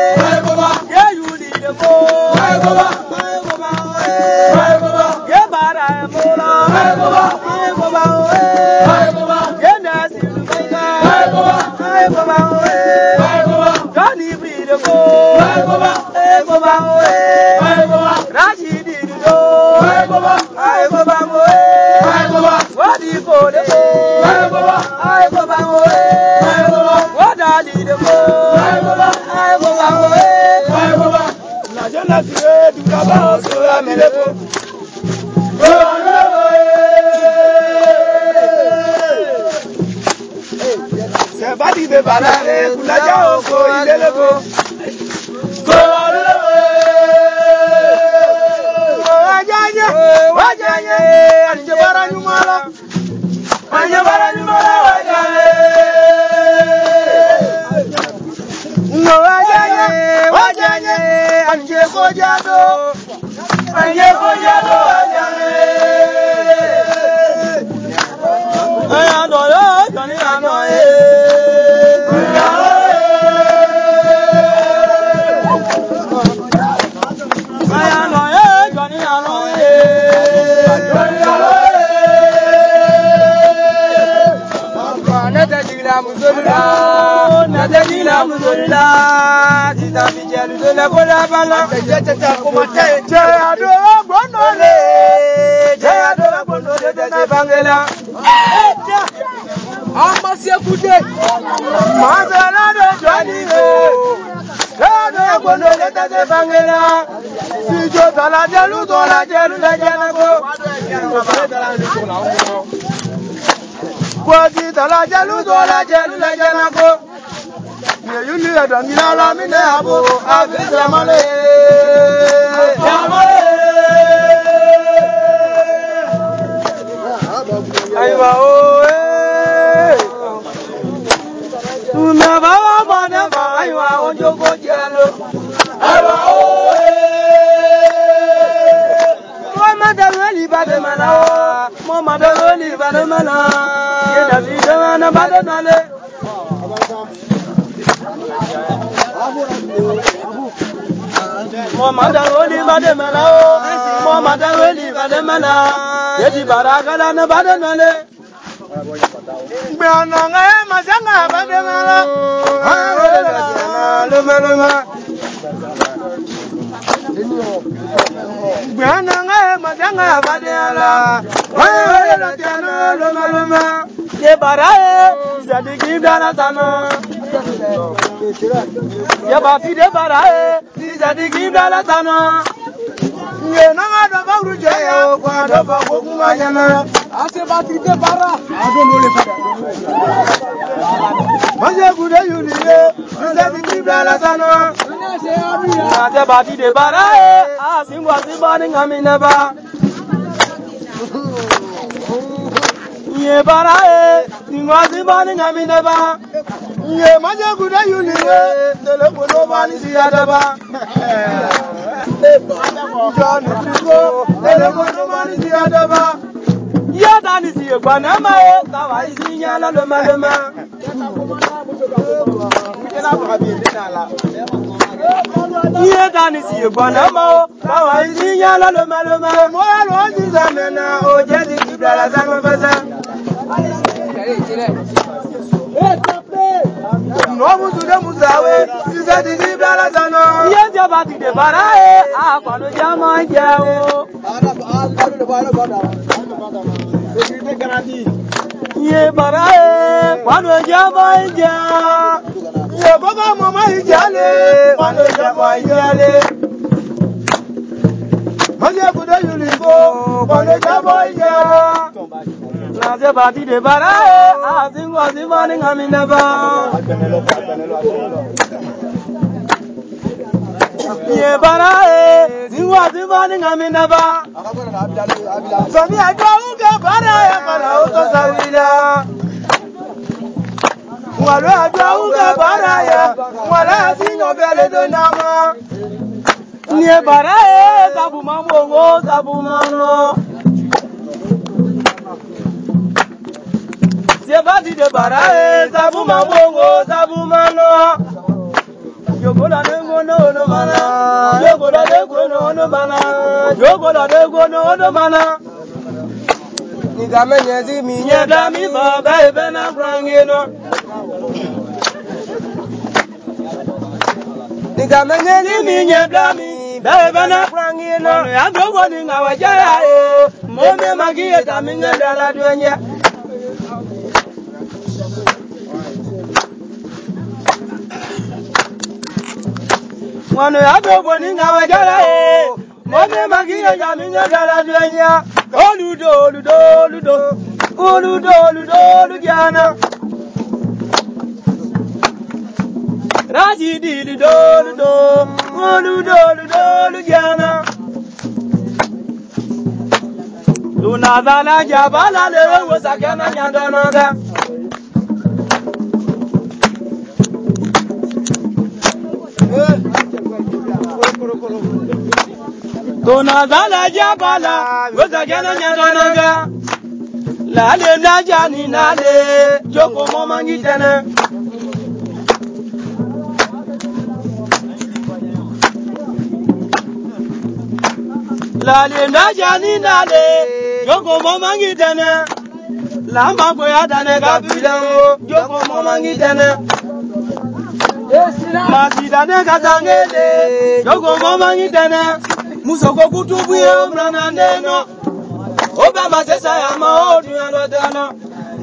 Sebadi be barare kulaja oko ideleko. anje baranyumala wajale no wajanye anje kojado wajale ayano jani ano Nadadila muzolila, tita mijelu de la kola bala, teta komate, jayado bonole, jayado bonole de bangela. Amasia kude, mazala de janigo, jayado bonole de bangela. Si yo tala jelu tola jelu la janago. Kwati tala jelu tola jelu la janago. Yuli adamila la mine abo abisa male aywa oe tuna baba mana ba aywa onjogo jelo aywa oe mama dalali bade mala mama dalali bade mala yeda bidana bade nale Mama roli bade mala mama roli bade mala yedi baragala na bade nale Biana ngae mazanga bade mala luma Biana ngae mazanga bade ala luma ye barae zadigi dana tano ya bati de barae zadigi dana tano ye nanga da bauru jeyo kwa da ba kokuma yana ase bati de bara adolo le fada manje gude yuliye zadigi dana tano ya bati de barae asingwa sibani ngamina ba ye barae singwa bani ngamine ba ye manje gude yuliwe telefono bani siada ba John Trigo telefono bani siada ba ya dani siye bana ma kawa isinya la lema ye dani siye bana ma kawa isinya la lema mo lo zizamena o jadi kibala zango basa no musude musawe sizadi kibala zano ye jabati de barae afano jama jao ye barae fano jama jao ye baba mama ijale fano jama ijale maje kuda yuligo fano jama ijale Naze bati de barae azingwa zimani ngamina ba ye barae zingwa zimani ngamina ba Sami adwa uga barae kana uto sawila Mwalo adwa uga barae mwala zinyo bele donama Nye barae sabu mamongo sabu mano Bati de barae sabu mabongo sabu mano Jogola dengo no mana Jogola dengo no mana Jogola dengo no mana Nigame nyezi mi nyeda mi baba ebena frangino Nigame nyezi mi nyeda mi baba ebena frangino Ya dogo ninga wajaya Mome magie taminge dala duenya Wano ya dogo ninga wajala Mome magia jaminga dala duenya Oludo lugiana Rajidi ludo Oludo lugiana Tunazala jabala lewe wosakena nyandonoga. Tunazala jabala wosakena nyandonoga. Lale najani nale joko momangitene. Lale najani nale joko momangitene. Lamba boya dane gabilango joko momangitene. Masidane katangele joko momangitene. Musoko kutubuye mrana neno. Oba masesa ya maodu ya lodana.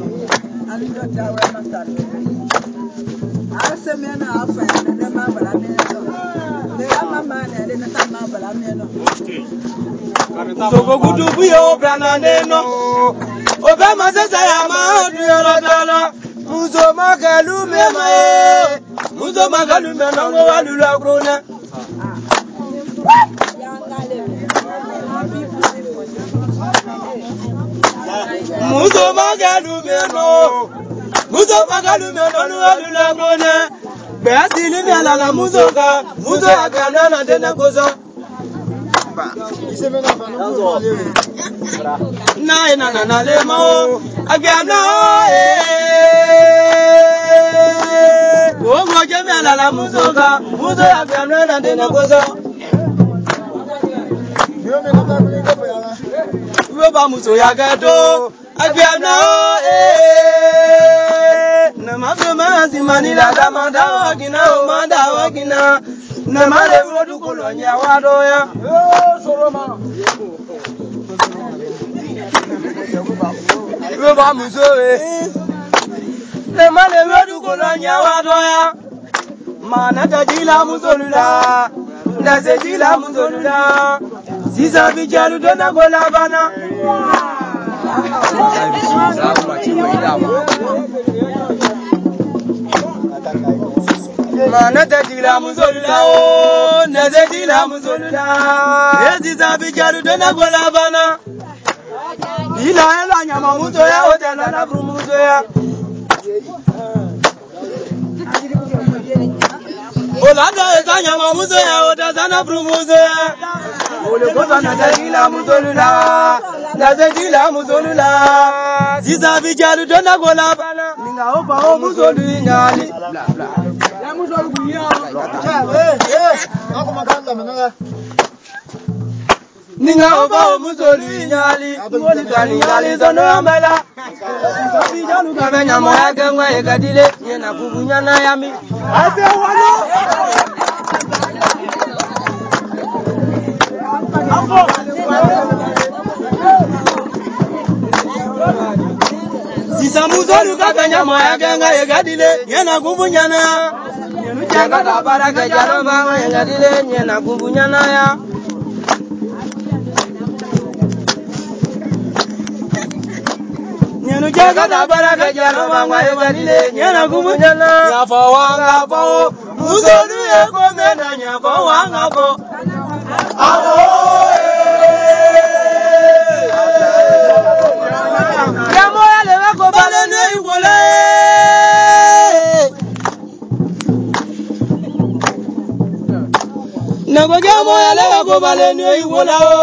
Musoko kutubuye mrana neno. Oba masesa ya maodu ya lodana. Muzo magalume mae. Muzo magalume nango walula krone. Muzo magalumeno lula krone. Beasili mela la muzoka. Muzo agana na dene kozo. Na lema o. Agana o moje mela la muzoka. Muzo agana na dene kozo. Roba muso ya gato agiana na mafema simani la damanda wagina o manda wagina na male rodu kolonya wadoya soroma roba muso na male rodu kolonya wadoya mana tajila musolula na sejila musolula Sisa bijalu dona gola bana. Mana tajila muzolula o, nazejila muzolula. Sisa bijalu dona gola bana. Ila ela nyama muzo ya odela na brumuzo ya. Olanda eza nyama muzo ya odela na brumuzo ya. Ole kosa na tajila muzolula, na tajila muzolula. Sisa bijalu dona gola bana. Ninga opa o muzolu nyali. Ya muzolu kuya. Ako maganda managa. Ninga opa o muzolu nyali. Ngoli tani nyali zono amela. Sisa bijalu kamenya moya kengwa ekadile. Yena kubunya na yami. Ase wano. Sisa muzolu kakanya moya kenga ekadile. Yena kubunya na. Yenu changa kabara kejalo banga ekadile. Yena kubunya na ya. Nyenu jaga dabara kejalo banga ekadile. Yena kubunya na. Nyafa wanga po. Muzolu eko mena nyafa wanga po. Yamoya lewa ko balene igole. Nago yamoya lewa ko balene igola o.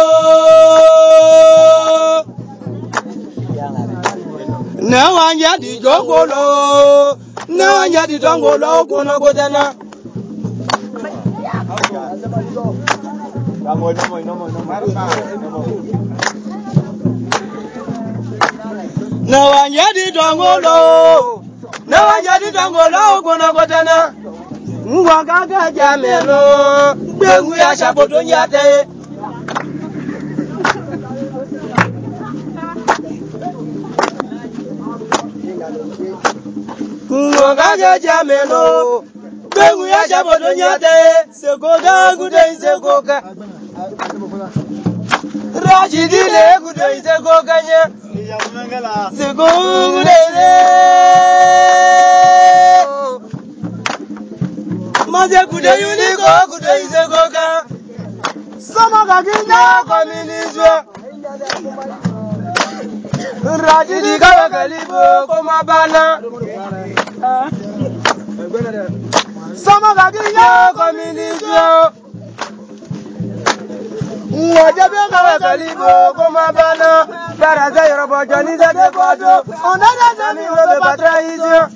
Na wanya di jogolo. Na wanya di jongolo kono godana. Na wanyadi dongolo kono kotana ngwagaga jamelo bengu ya shaboto nyate ngwagaga jamelo bengu ya shaboto nyate sekoga gude sekoga Rajidile gude sekoga nya sekoga Maze gude unico gude sekoga Sama gaginda kominizwe Rajidi kawa kalibo koma bana. Sama kagiya komilisyo. Wajabe kawa kalibo koma bana. Baraza yorobo jani zade bodo. Onana zami wobe batra isyo.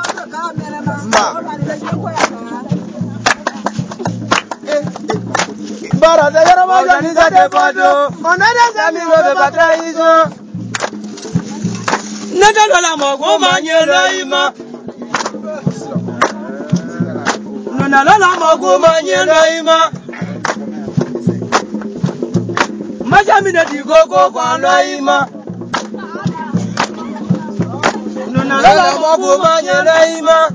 Baraza yorobo jani zade bodo. Onana zami wobe batra isyo. Nagala mogo manyela ima. Nunalala mogo manyela ima. Majamina digoko kwa ima. Nunalala mogo manyela ima.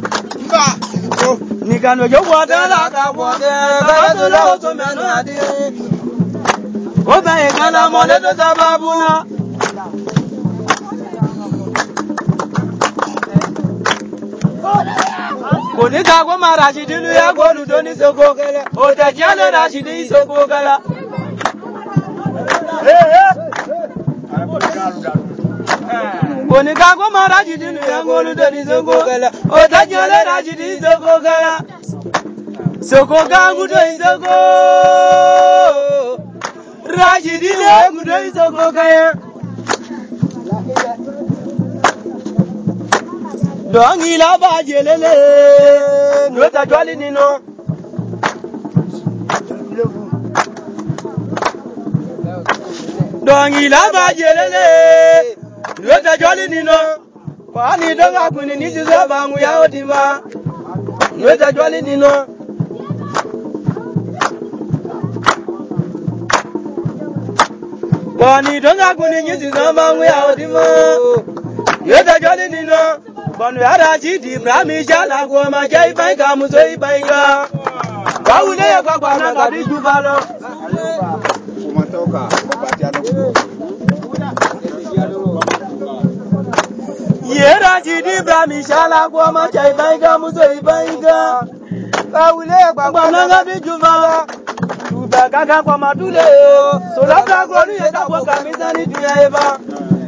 Nikano jo wadala ka wode ka to lo to meno adi. Oba e kana mole to sababuna. Koni kago marashi dilu ya golu doni sokogala. Ota jale rashi di sokogala. Koni kago marashi dilu ya golu doni sokogala. Ota jale rashi di sokogala. Sokogangu doni soko. Rashi dilu ya golu doni sokogala. Dongi la ba jelele, nweta jwali nino. Dongi la ba jelele, nweta jwali nino. Kwani donga kuni nisi zabangu ya otima, nweta jwali nino. Kwani donga kuni nisi zabangu ya otima, nweta jwali nino. Bonu yara jidi brami jala goma jai banga musoi banga. Waule ya kwa na kadi jubalo. Umatoka yara jidi brami jala goma jai banga musoi banga. Waule ya kwa na kadi jubalo. Tuba kaka kwa matule. Solata kwa ni ya kwa kamisa ni tuyaeva.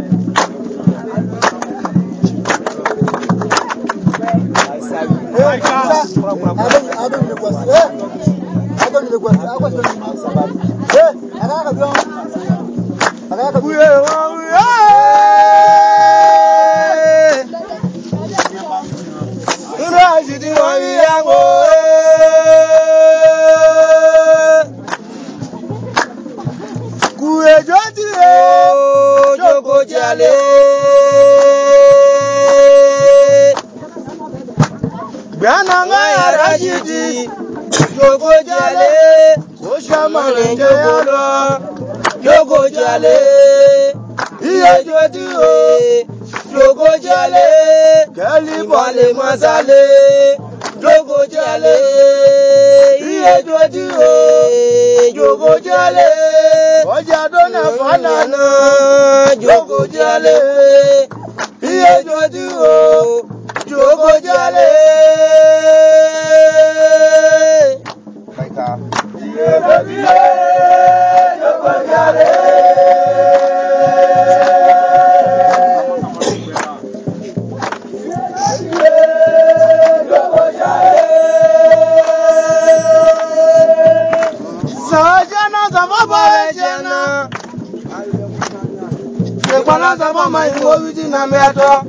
Rajidi, Jogo Jale, Oshamane Jayalo, Jogo Jale, Iye Jodi, Jogo Jale, Kalibale Masale, Jogo Jale, Iye Jodi, Jogo Jale, Ojadona Fanana, Jogo Jale, Iye Jodi, Jogo Jale. Sajana Zamaba Jana Yekwana Zamama Widi Nameto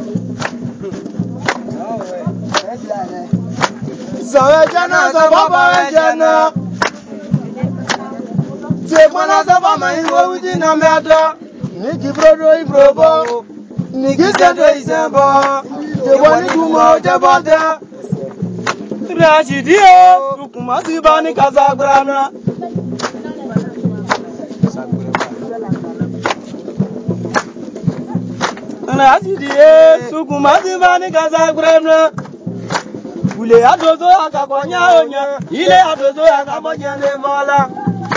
Sajana Zamaba Jana Yekwana Zamama Widi Nameto Niki Brodo Ibrobo Niki Sendo Isembo Yewani Kumo Jabata Rashidio Tukumasi Bani Kazagrana Rashidio Tukumasi Bani Kazagrana Ule adozo akakonya onya ile adozo akamonya nemola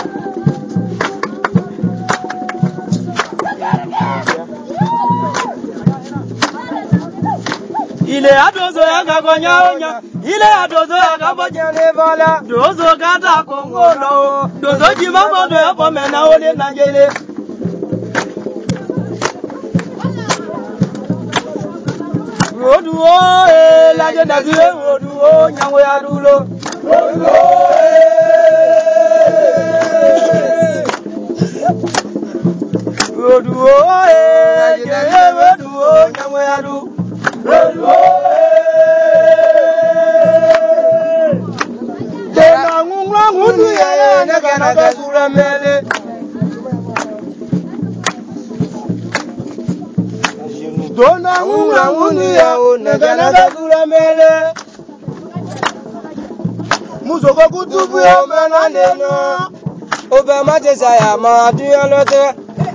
ile adozo akakonya onya ile adozo akamonya nemola dozo kata kongono dozo jimamo do yapomena ole najele Oduo la jena duwe oduo nyango ya dulo. Oduo jena oduo nyango ya du. Jena ngungwa ngundu ya ne kana kasura mele. Dona ngungwa ngundu ya ne kana kasura mele. Musoko kutubu ya mena nena. Obe matesa ya ma dialote.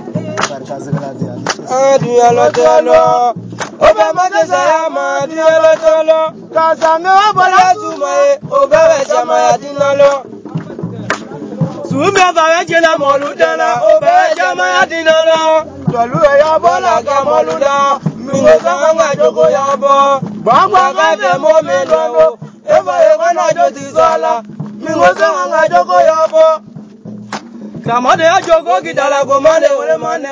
Dialote lo. Obe matesa ya ma dialote lo. Kasame abola sumaye. Obe wechama ya dinalo. Sume bawe jena moludana. Obe wechama ya dinalo. Tolu ya bola ka moluda. Mingo sanga joko ya bo. Bangwa kafe mo menono. Eva na joti sala. Mingo sanga joko ya bo. Kamade ya joko kitala komande wole mane.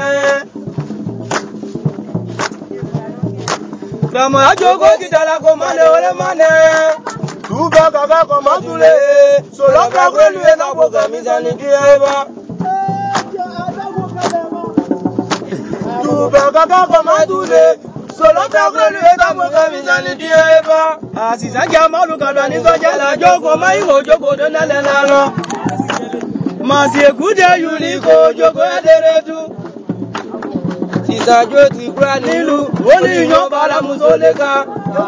Kama ya joko kitala komande wole mane. Tuba kaka komadule. Sola kakwelu ena boga mizani dieba. Tuba kaka komadule. Sola kakwelu ena boga mizani dieba. Asisa jamalu kadani kojala joko maigo joko donalelalo. Masie kude yuliko joko ederetu. Sisa joti kwa nilu. Oli nyobala muzoleka.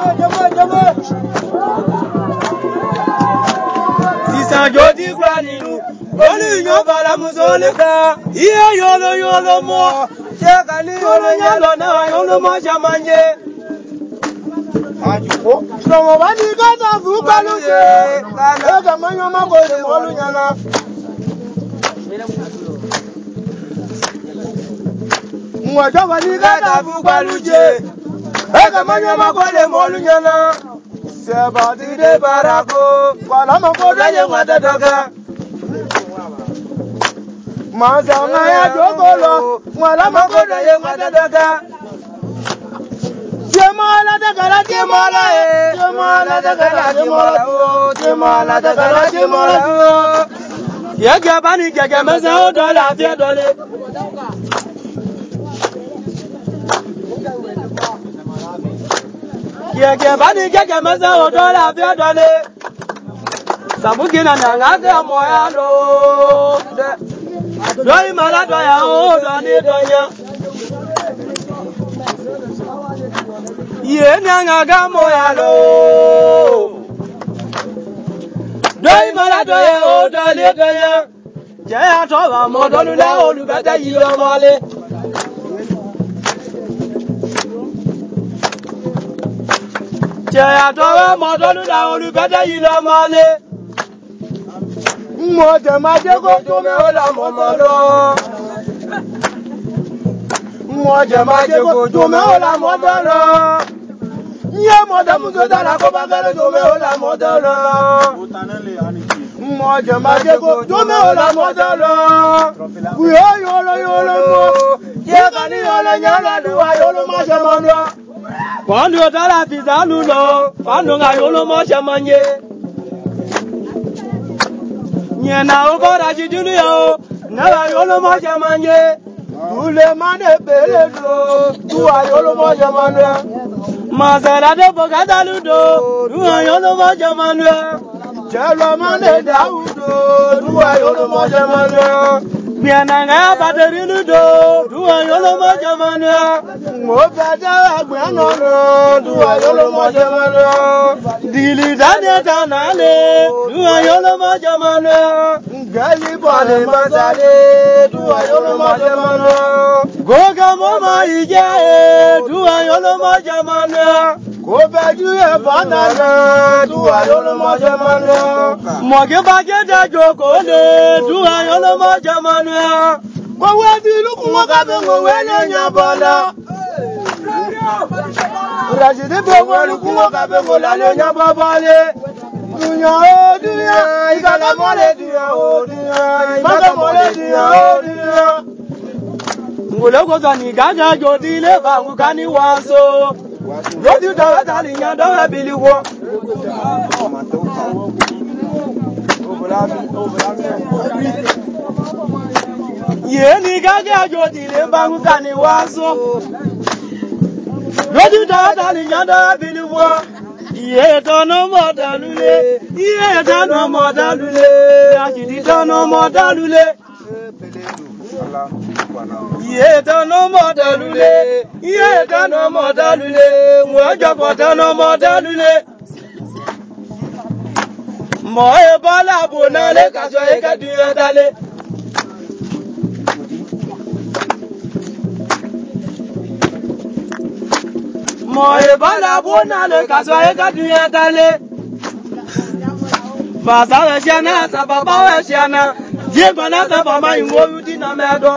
Sisa joti kwa nilu. Oli nyobala muzoleka. Iye yolo mo. Cheka ni yolo nyalo na yolo mo chamanje. Ajuko. Somo bani kata fuka luche. Ega manyo magole molu nyana. Mwaja bani kata fuka luche. Ega manyo magole molu nyana. Sebati de barako. Wala makoda ye watatoka. Mazanga ya jokolo. Wala makoda ye watatoka. Jemala takala jemala e. Jemala takala jemala o. Jemala takala jemala o. Yega bani keke meza o dola fi dole. Yega bani keke meza o dola fi dole. Sabukina nangate moya lo. Doi mala doya o doni donya. Ye nyanga moya lo. Doi mala doya o doni donya. Jaya toba modolu la olu bata yilo male. Jaya toba modolu la olu bata yilo male. Moja majeko tume ola momolo. Moja majeko tume ola modolo. Nye moja muzoda la kobagale tume ola modolo. Moja majeko tume ola modolo. Uyo yolo mo. Yekani yolo nyala duwa yolo mashamandwa. Pandu otala pisa lulo. Pandu nga yolo mashamanye. Nyena ukora jidunu yo. Nala yolo mashamanye. Tule mane pele do. Duwa yolo mashamandwa. Masala de bogada ludo. Duwa yolo mashamandwa. Jelo mane daudo. Duwa yolo mashamandwa. Biananga baterilu do. Duwa yolo mashamandwa. Mobada agwanono. Duwa yolo mashamandwa. Dili dane tanale. Duwa yolo mashamandwa. Gali bale masale. Duwa yolo mashamandwa. Goga mama ije. Duwa yolo mashamandwa. Kobeju e banana. Duwa yolo mashamandwa. Moge bageda jokole. Duwa yolo mashamandwa. Kowe dilu kumokabe ngowele nyabola. Rajide bewelu kumokabe ngolale nyababale. Dunya o dunya, igala mole dunya o dunya, imaga mole dunya o dunya. Ngolo gozani gaga jodile bangu kani waso. Rodu da talinya da biliwo. Ye ni gaga jodi le bangu kani waso. Rodu da talinya da biliwo. Ye tono modalule. Ye tono modalule. Ajidi tono modalule. Ye tono modalule. Ye tono modalule. Mwaja tono modalule. Moye bala bonale kaso eka duyatale. Moye bala bonale kaso eka duyatale. Basa wesiana sa baba wesiana. Ye bana sa baba ingo yuti na medo.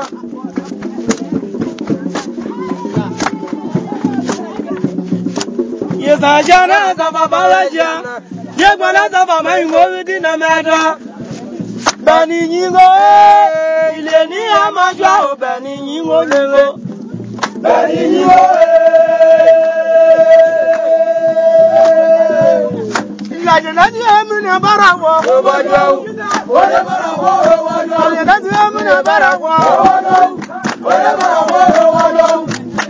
Ye sa jana sa baba wesiana. Ye bana sa baba ingo yuti na medo. Bani nyingo ile ni amajwa o bani nyingo nyingo. Bani nyingo la jenati amuna barawo obodo ole barawo obodo jenati amuna barawo obodo ole barawo obodo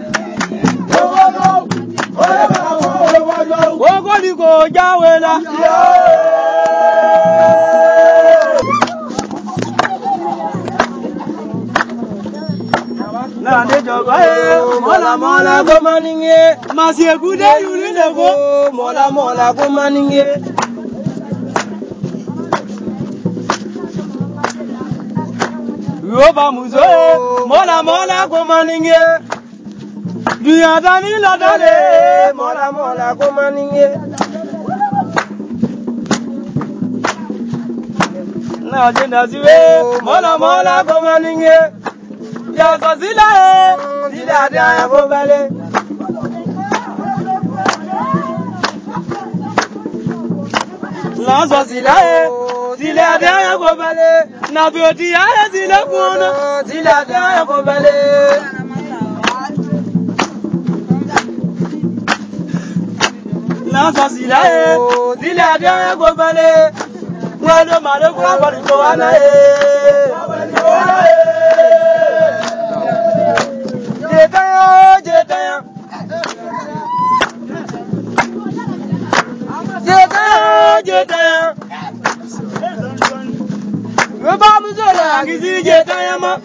ole barawo obodo ogoli ko jawela na de jogo mola mola go maninge masie gude yuri lego mola mola go maninge Yoba muzo mola mola go maninge duya dani la dale mola mola go maninge na jenda ziwe mola mola go maninge ya zila zila da go bale la zila zila da go bale na bioti ya zila kuona zila da go bale la zila zila da go bale ngalo maro kwa bali ko ana Jetaya Babu zola gizi jetaya ma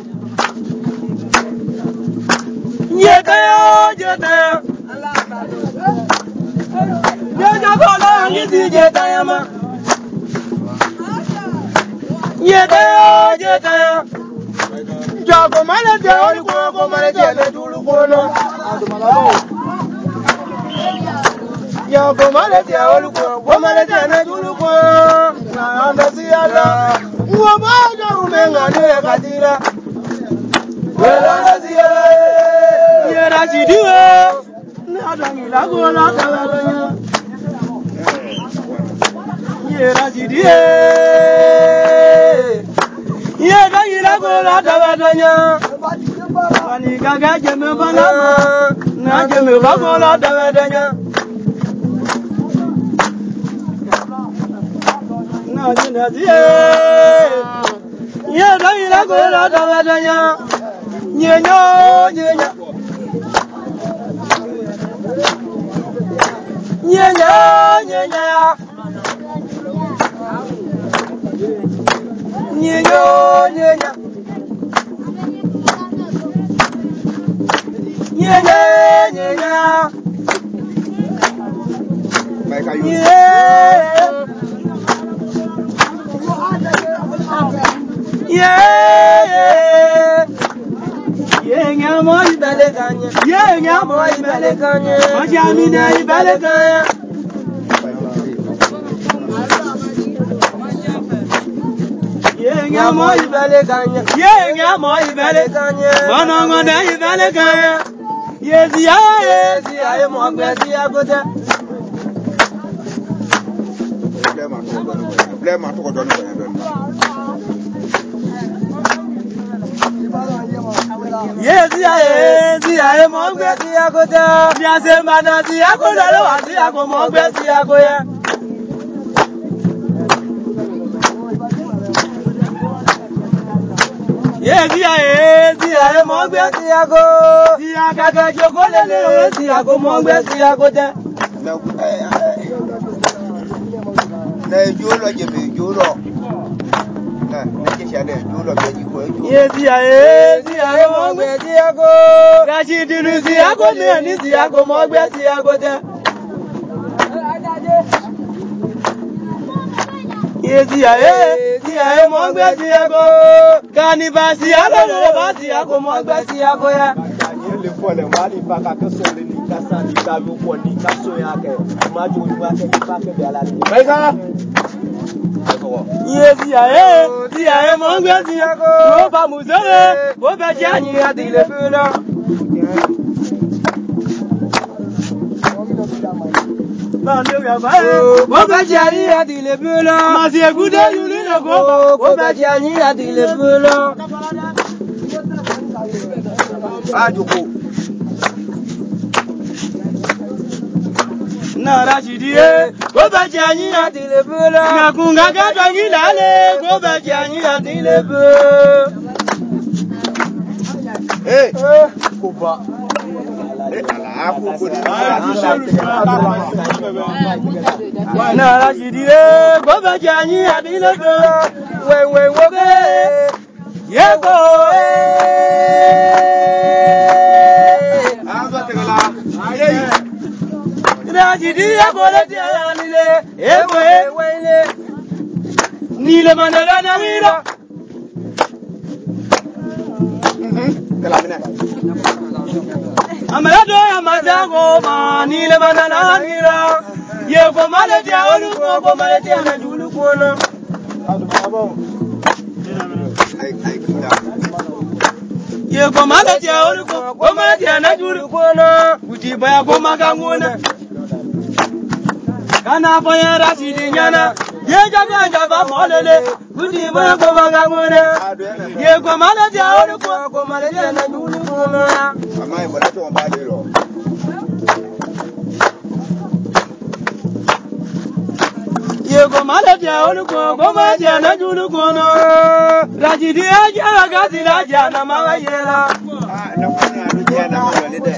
Jetaya Jetaya kola gizi jetaya ma Jetaya Jago mala de olu ko mala de le dulu ko no Jago mala de olu ko mala de le dulu ko na anda siala wo ba do menga ne kadira wala siala yera jidiwe na dangi la go la tabanya yera jidiwe ye dangi la go la tabanya ani gaga jeme bana na jeme ba go la tabanya na jinda die ye dangi la go la tabanya nyenya nyenya nyenya nyenya nyenya nyenya nyenya nyenya Yenga mo ibele kanye yenga mo ibele kanye majamina ibele kanye yenga mo ibele kanye manongo na ibele kanye yezi mo gbesi agote blema to do Yezi Dia mo gbe ti agoda. Dia se mana ti agoda lo wa ti ago mo gbe ti agoya. Dia mo gbe ti ago. Dia gaga jogo le ti ago mo gbe ti agoda. Na jolo je be jolo. Na je shade jolo be ji ko. Dia mo gbe ti ago. Gashi dinu si ago me ni si ago mo gbe ti agoda. Dia mo gbe ti ago. Kani ba si ago le ba si ago mo gbe ti ago ya. Le fole mali ba ka ke so le ni kasa ni ka lu ko ni kaso ya ke. Ma jo ni wa ke ba ke be ala ni. Baisa. Dia mo gbe ti ago. Wo ba mu sere, wo be je ani ati le fula. Wo be je ani ati le fula. Ma si egude yuli na go. Wo be je ani ati le fula. Ajuko. Na Rashidie, go be je ani ati le fula. Na kunga ga twangi lale, go be je ani ati le fula. Kuba. Na Rashidie, go be je ani ati le fula. We wo be. Yego. Rashidie go le ti ani le. Ni le manala na mira. Amalado amazago ma ni le manala mira. Ye go male ti olu go male ti na julu ko na. Ye go male ti olu go male ti na julu ko na. Uti baya go magangona. Kana boya Rashidi nyana. Ye jaga ba molele. Uti baya go magangona. Ye go male ti olu go male ti na julu ko na. Amai bola to ba de ro. Ye go male ti olu go male ti na julu ko na. Rashidi aja ga ti la jana ma yela. Na kuna ru jana ma le de.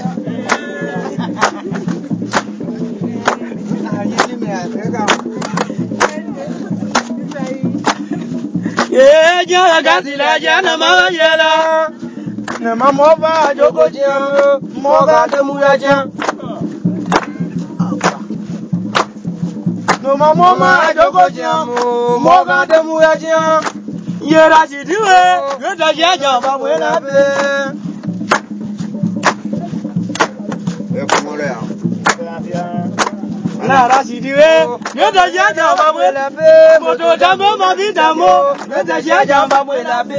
Ye jana ga ti la jana ma yela. Na mama ba jogo jam mo ga de mu ya jam. No mama ma jogo jam mo ga de mu ya jam. Ye Rashidi we yo da je jam ba mo la be. E ko mo le ya. Na Rashidi we yo da je jam ba mo la be. Mo to da mo ma bi da mo yo da je jam ba mo la be.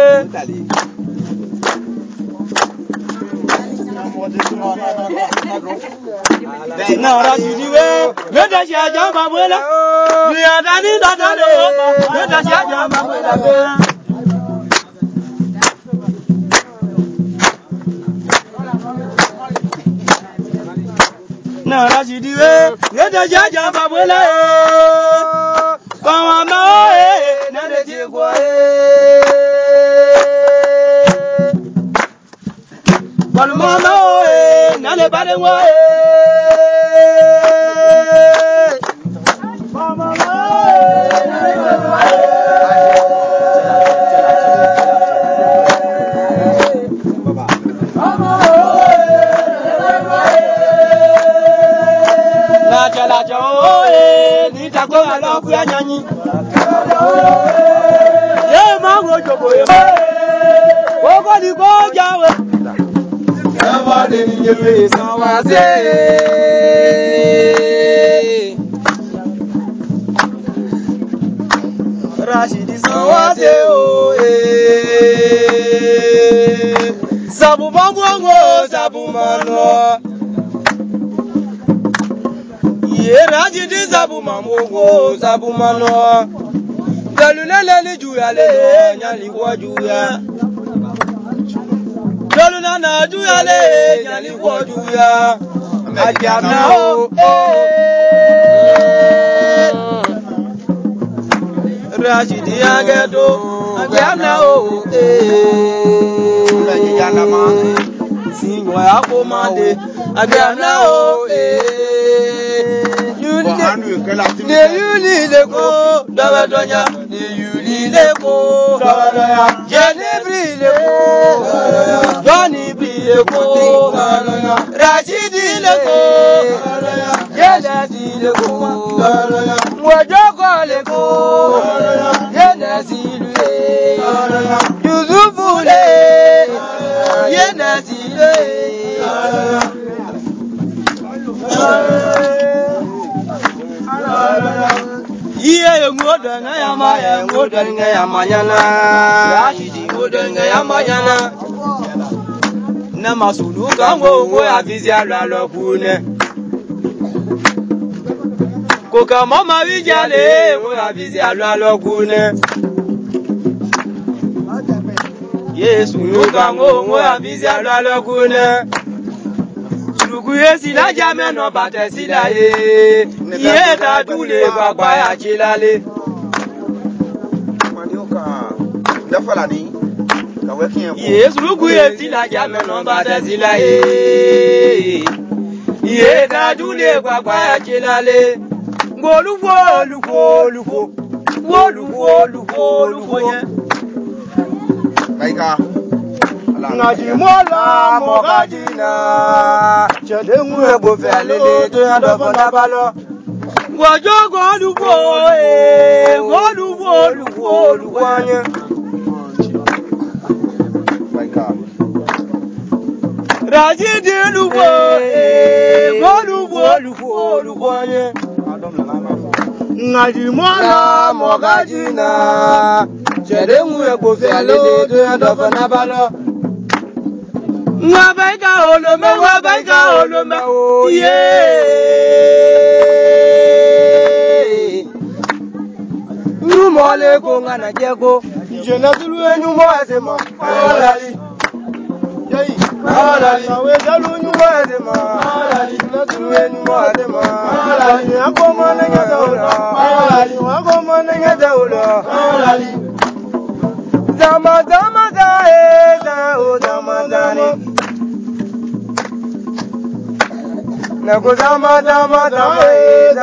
Na Rashidi we yo da je jam ba mo la. Ni adani da da le yo da je jam ba mo la be. Na Rashidi we yo da je jam ba mo la. Kwa ma na de ti kwa Kwa mama na le ba de wa Mama na le ba de wa La jo ni ta ko lo ku anyanyi ye ma wo jogo ye o ko di ko jawe e ba de ni je pe san wa se Rashidi san wa se o sabu bambo sabu mano Ye Rashidi sabu mamogo sabu mano Galulele ni juya le nyali kwa juya Joluna na juyale nyani wojuya. Ajamna o Rashidi agedo ajamna o Sinyo akomande ajamna o Yuli leko dawadonya Yuli leko dawadonya Jenibri leko Johnny Bri leko Rashidi leko Yenesi leko Mwajoko leko Yenesi lue Yusufu le Yenesi le Iye ngodenga ya manyana Rashidi ngodenga ya manyana Na masulu kango ngo ya vizia lalo kune Koka mama vijale ngo ya vizia lalo kune Yesu kango ngo ya vizia lalo kune Sukuye sila jame no bate sila ye Iye ta tule baba ya chilale Yesu sukuye sila jame no bate sila ye Iye ta tule baba ya chilale Wolufo ye Baika Najimola Mogajina Chedengu ebo felele to yado na balo Wojo golufo anye Baika Rashidi golufo anye Najimola Mogajina Chedengu ebo felele to yado na balo Wabaika olome oye Numole ko ngana jego Jena tulu enyu mo asema Olali Yei Olali Sawe jalu enyu mo asema Olali Jena tulu enyu mo asema Olali Akoma nenge daula Olali Akoma nenge daula Olali Zama dae zama dani Nago zama dani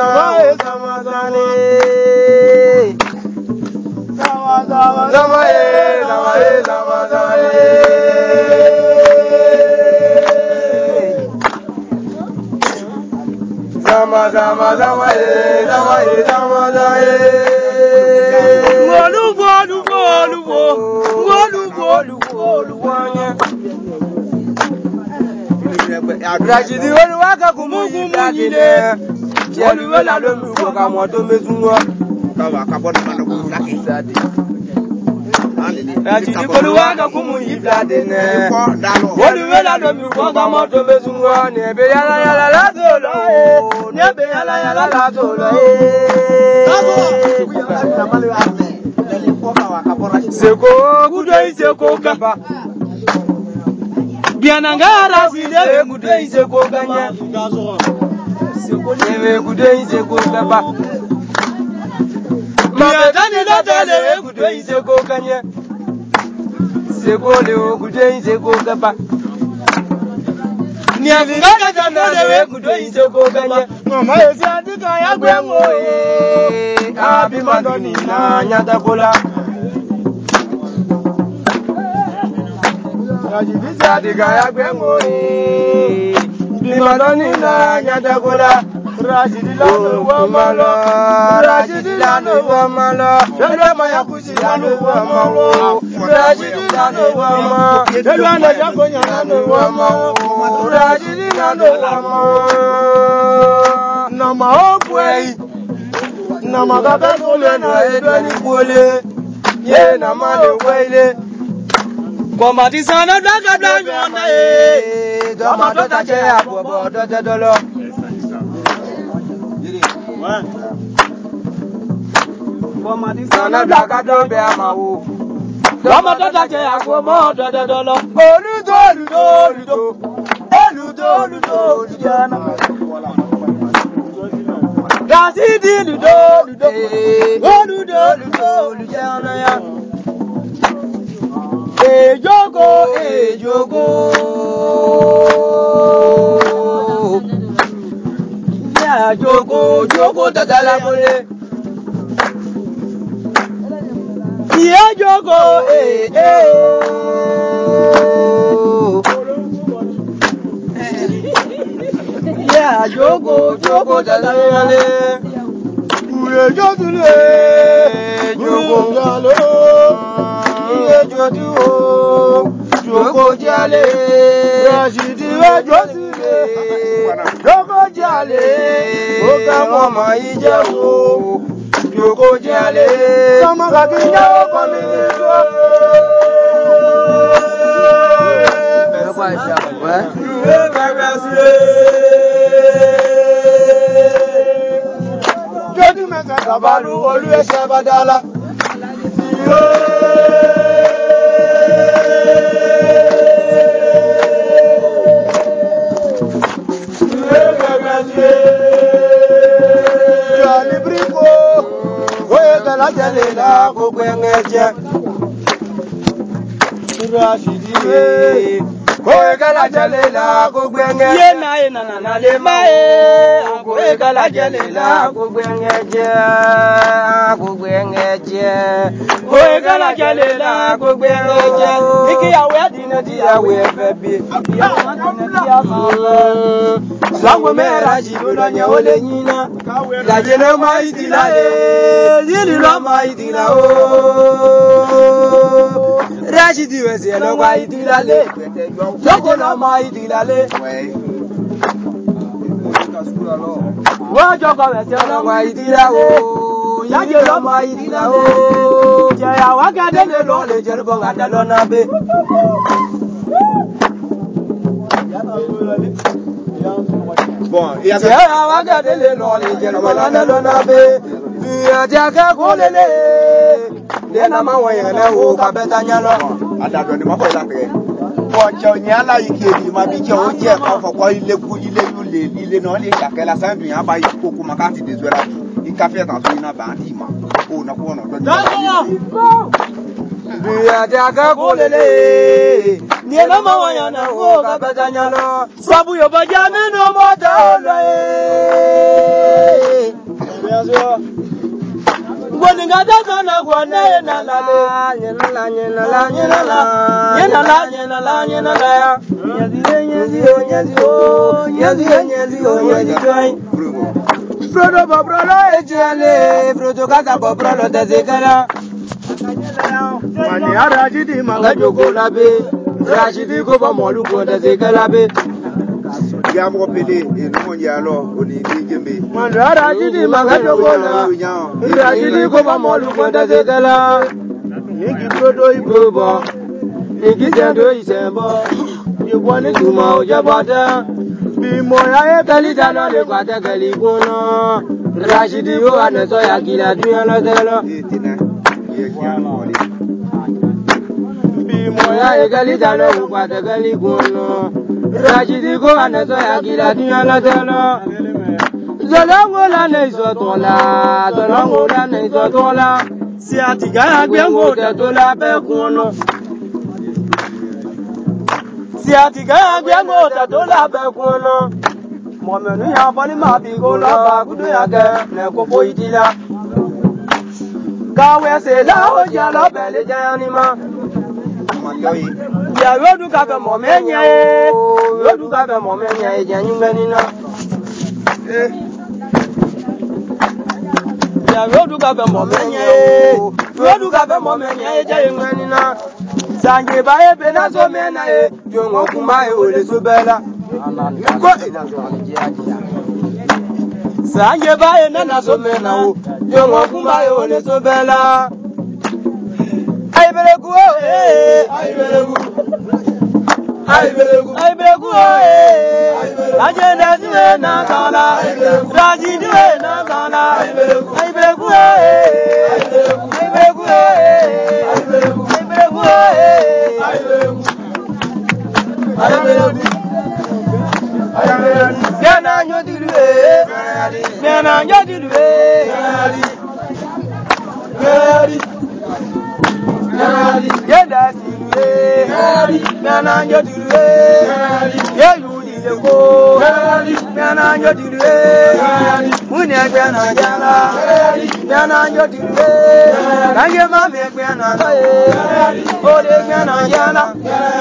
Rashidi waka kumugu mnyine Jelu wela lomu kwa kamoto mezunwa Kawa kabona manda kulaki Rashidi waka kumugi bladene Jelu wela lomu kwa kamoto mezunwa Nebe yala la zolo Nebe yala la zolo Seko kudai seko kapa Bianangara sile kudai seko kanya Seko neve kudai seko kapa Magadani latale kudai seko kanya Seko leo kudai seko kapa Niavingaka jandale kudai seko kanya Mama yesi andika ya gwengo Abimandoni na nyatakola Rashidi adiga ya gwengo Bimadoni na nyatakola Rashidi lano wamalo Jele maya kusi lano wamalo Rashidi lano wamalo Jele wana yakonya lano wamalo Rashidi lano wamalo Nama opwei Nama kabekule na edweni kule Ye nama lewele Komati sana blaga blaga na Doma dota che abobo dota dolo Komati sana blaga dobe amawo Doma dota che abobo dota dolo Oluto Jogo tatala bole. Yeah, Jogo, yeah, Jogo tatala bole. Ure jodule, Jogo galo. Iye jodu, Jogo jale. Rashidi we jodule, Jogo jale. Oka mama ijawo. Jogo jale, sama kakinya okomini jo. Bẹ́ẹ̀ ṣe àbùwẹ́. Ìwé bẹ̀rẹ̀ sílé. Jójú mẹ́sàn kàbálù olú ẹ̀ṣẹ̀ bàdàlà. Ìwé bẹ̀rẹ̀ sílé. Jọ̀lì bíríkò. La jalela gbogbo ẹ̀jẹ̀ Rashidi koyeka la jalela gbogbo ẹ̀jẹ̀ ye na ye na na le mae koyeka la jalela gbogbo ẹ̀jẹ̀ koyeka la jalela gbogbo ẹ̀jẹ̀ ikiyawe adina ti yawe efe bi ikiyawe adina ti yawe sango me Rashidi lo nya ole nyina la jena mai dilale yili lo mai dilao Rashidi wese lo mai dilale Jogo lo mai dilale wo Jogo wese lo mai dilao yaje lo mai dilao je awagade le lo le je bo ngada lo na be bon il y a awagade le lo le je bo ngada lo na be Diaka kolele dena mawoye na wo ka betanya lo adado ni mo ko la pe ojo nyala ikedi ma bi je o je ko foko ile ku ile yule ile no le jakela sandu yan ba ikoku makati de zwera i cafe ta so ina ba di ma o na ko no do Diaka kolele dena mawoye na wo ka betanya lo sabu yo ba jame no mo ta lo Boninga da na gwana na la nyela Frodo bobrolo ejale Frodo kata bobrolo tezekala Mani Rashidi manga jogo labe Rashidi ko ba molu ko tezekala be ya mo pele e no ya lo oni bi jembe Mani Rashidi manga jogo la Rashidi ko ba molu ko tezekala Niki Frodo ibobo Niki jendo isembo Yeboni tuma ojabata Bi moya e kalita no le kwata kali kono Rashidi o aneso ya kila dunya lo telo Bi moya e kalita no le kwata kali kono Rashidi ko aneso ya kila dunya lo telo Zolongo la ne isotola Si atiga ya gbengo de to la be kono Si atiga ya gbengo de to la be kono Mo menu ya boli ma bi go la ba gudu ya ge ne ko fo itila Kawe se la o ja lo bele jani ma Ya rodu ka be mo menye e jani menina Ya rodu ka be mo menye e jani menina Sanje ba e be na so mena e yo ngo kuma e ole so bela Sanje ba e na so mena o yo ngo kuma e ole so bela Ai belegu Ajenda zwe na kala Rashidi we na kala Ai belegu Yenda silue, nana nyodilue, yeyu dileko, nana nyodilue, mune gbena jala, nana nyodilue, kanye mame gbena loye, ode gbena jala.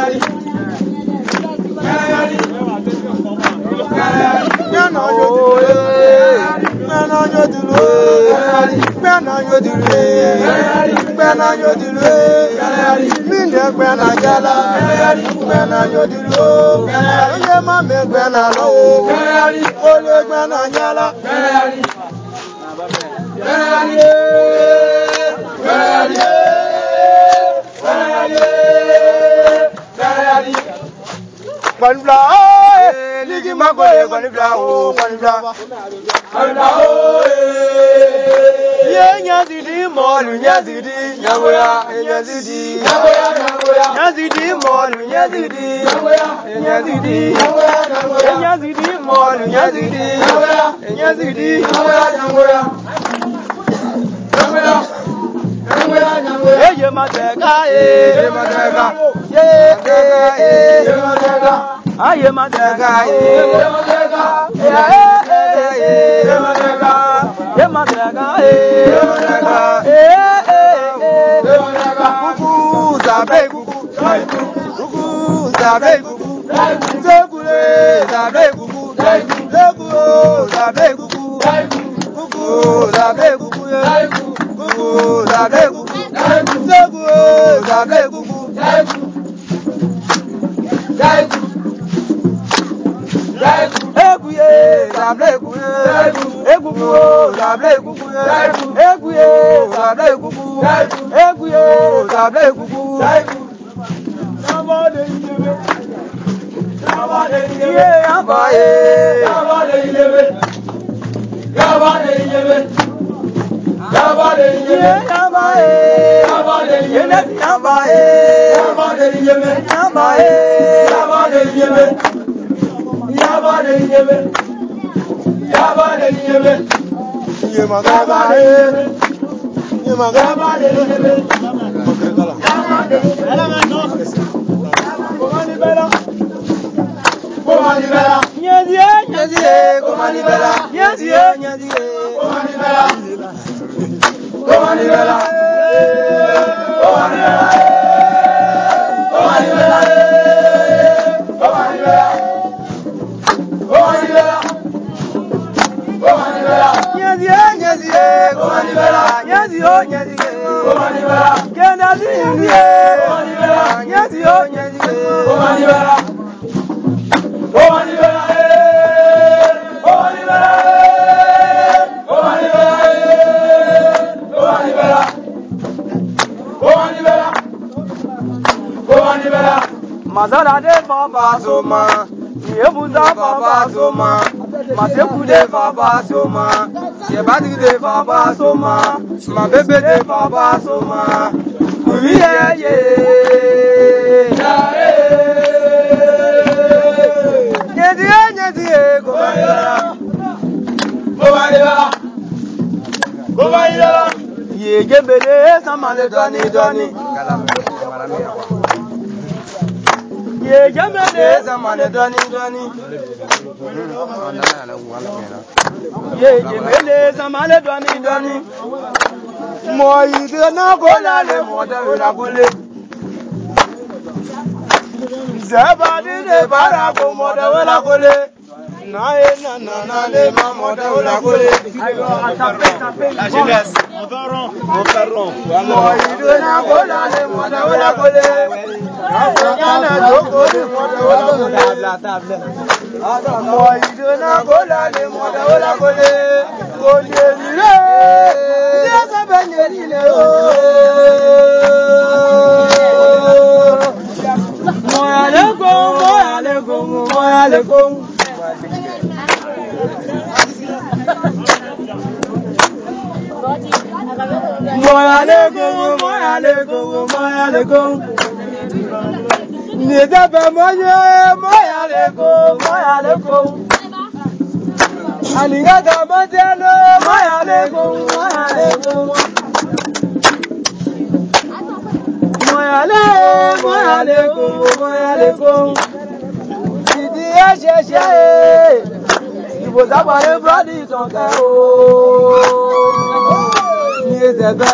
Nana nyodilue, mine gbena jala, gbena nyodilue, kanye mame gbena loye, ode gbena jala. Konibla, ligi makoye konibla, konibla, konibla, ye nyazidi molu nyazidi, nyagoya, nyazidi, nyagoya, nyazidi molu nyazidi, nyazidi, nyazidi molu nyazidi, nyazidi, nyagoya. Ye mateka, ye mateka, ye mateka, ye mateka, ye mateka, ye mateka, kuku zabe kuku, kuku zabe kuku, zekule zabe kuku, zekuo zabe kuku, kuku zabe kuku, kuku zabe kuku, zekuo zabe kuku, ekuye zabe kuku, ekuku zabe kuku, ekuye zabe kuku, ekuye zabe kuku. Yabade ilebe, yabade ilebe, yabade ilebe, yabade ilebe, yabade ilebe, yabade ilebe, yabade ilebe, yabade ilebe, yabade ilebe, yabade ilebe, yemagabade, yemagabade ilebe. Mazara de papa soma, yebuza papa soma, maseku de papa soma, yebadi de papa soma, ma bebe de papa soma, uye ye, nyedie, komayela, ye gebele samale doni. Ye jamane zamane doni. Ye jamane zamane doni. Moi de na gola le moda la gole. Zabadi de bara ko moda la gole. Na le ma moda la gole. La jeunesse. On ferron. Moi de na gola le moda la gole. Moi de na gola le moda la gole. Onyelire, yasa benyelire o. Moya lekom. Moya lekom. Nidebe moya lekom. Alingata matelo moya lekom. alaikum. Didi Esheshe, Ibo Zabare Brady Tonka o. Niezebe,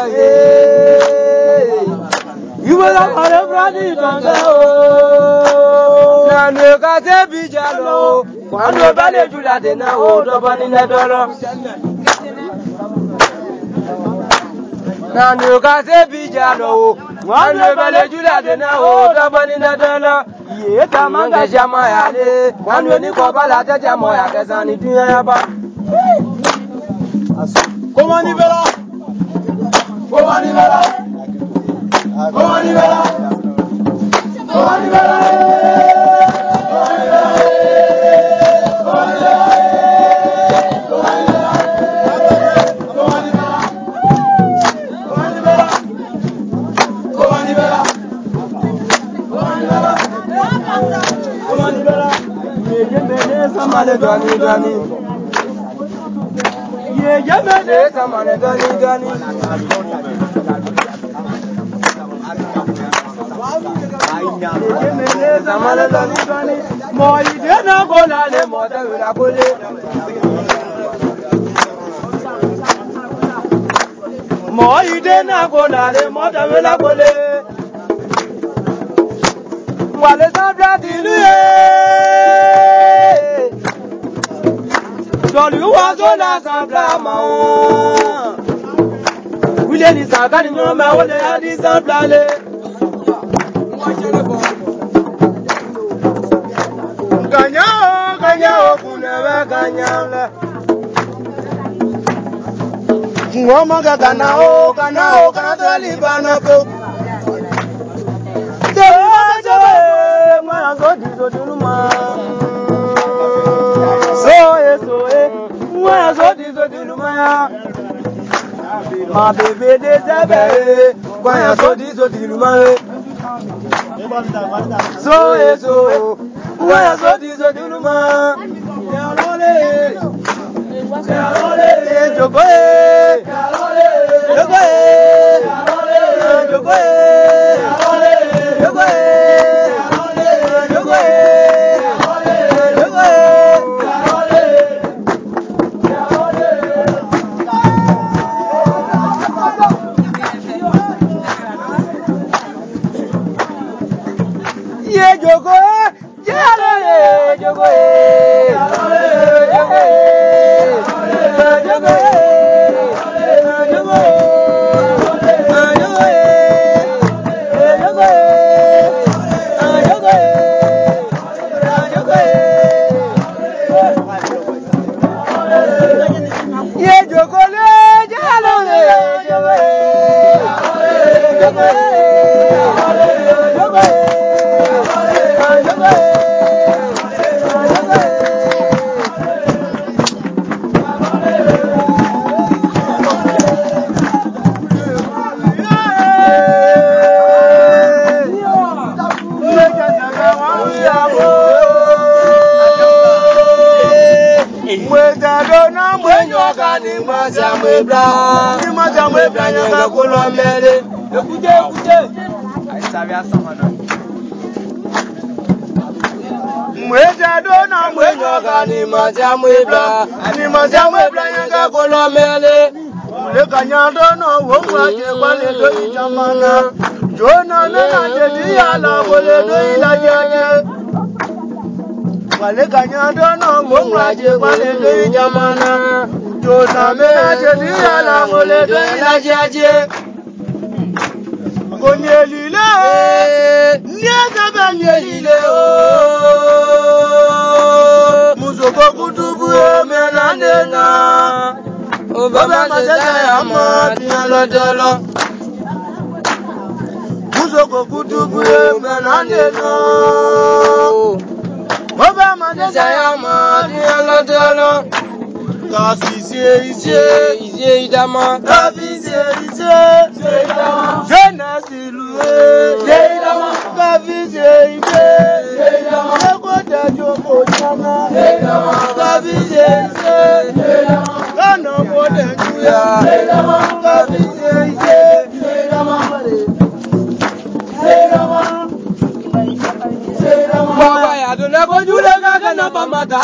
Ibo Zabare Brady Tonka o. Nanu kate bijalo, kwando bale julade na o dobani na dolo. Nanu kate bijalo, kwando bale julade na o dobani na dolo. Ye tamanga jama yale, kwando ni kwa bala tete moya kesani dunya yaba. Comment on y va là? Comment on y va là? Comment on y va là? Comment on y va là? Ma bébé désabé, quand so diluma. So when so diluma.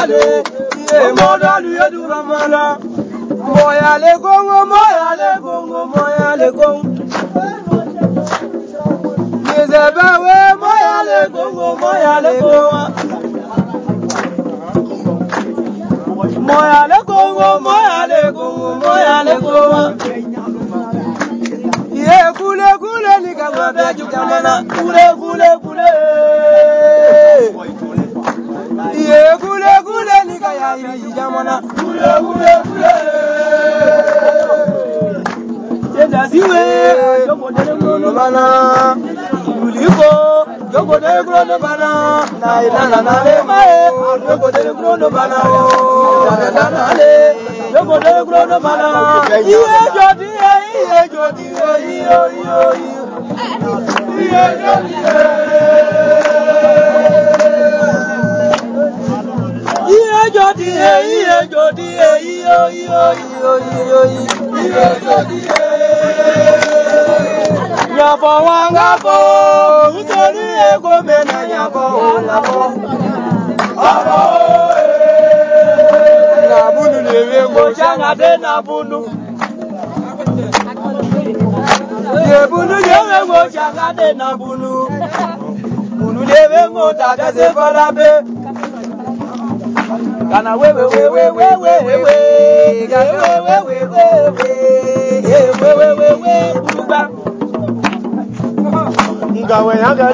le, iye moda luye du ramala. Moya le Congo, moya le Congo, moya le Congo. Yezebawe, moya le Congo, moya le Congo. Moya le Congo, moya le Congo, moya le Congo. Ye kule kule ni kama beki jamana, kule kule kule. Ye kule kule ni kaya iri jamana, kule kule kule. Jenda siwe, joko dele krono bana, uliko, joko dele krono bana, na ina na le mae, joko dele krono bana o, na le, joko dele krono bana. Iye jodi, iye jodi, iye jodi, iye jodi, iye jodi, iye jodi. Nyafo wangafo, utoni ego mena nyafo wangafo. Nabunu lewe ngo changa de nabunu. Yebunu lewe ngo changa de nabunu. Bunu lewe ngo tagaze farabe. Kana wewe buruba. Ngawe yanga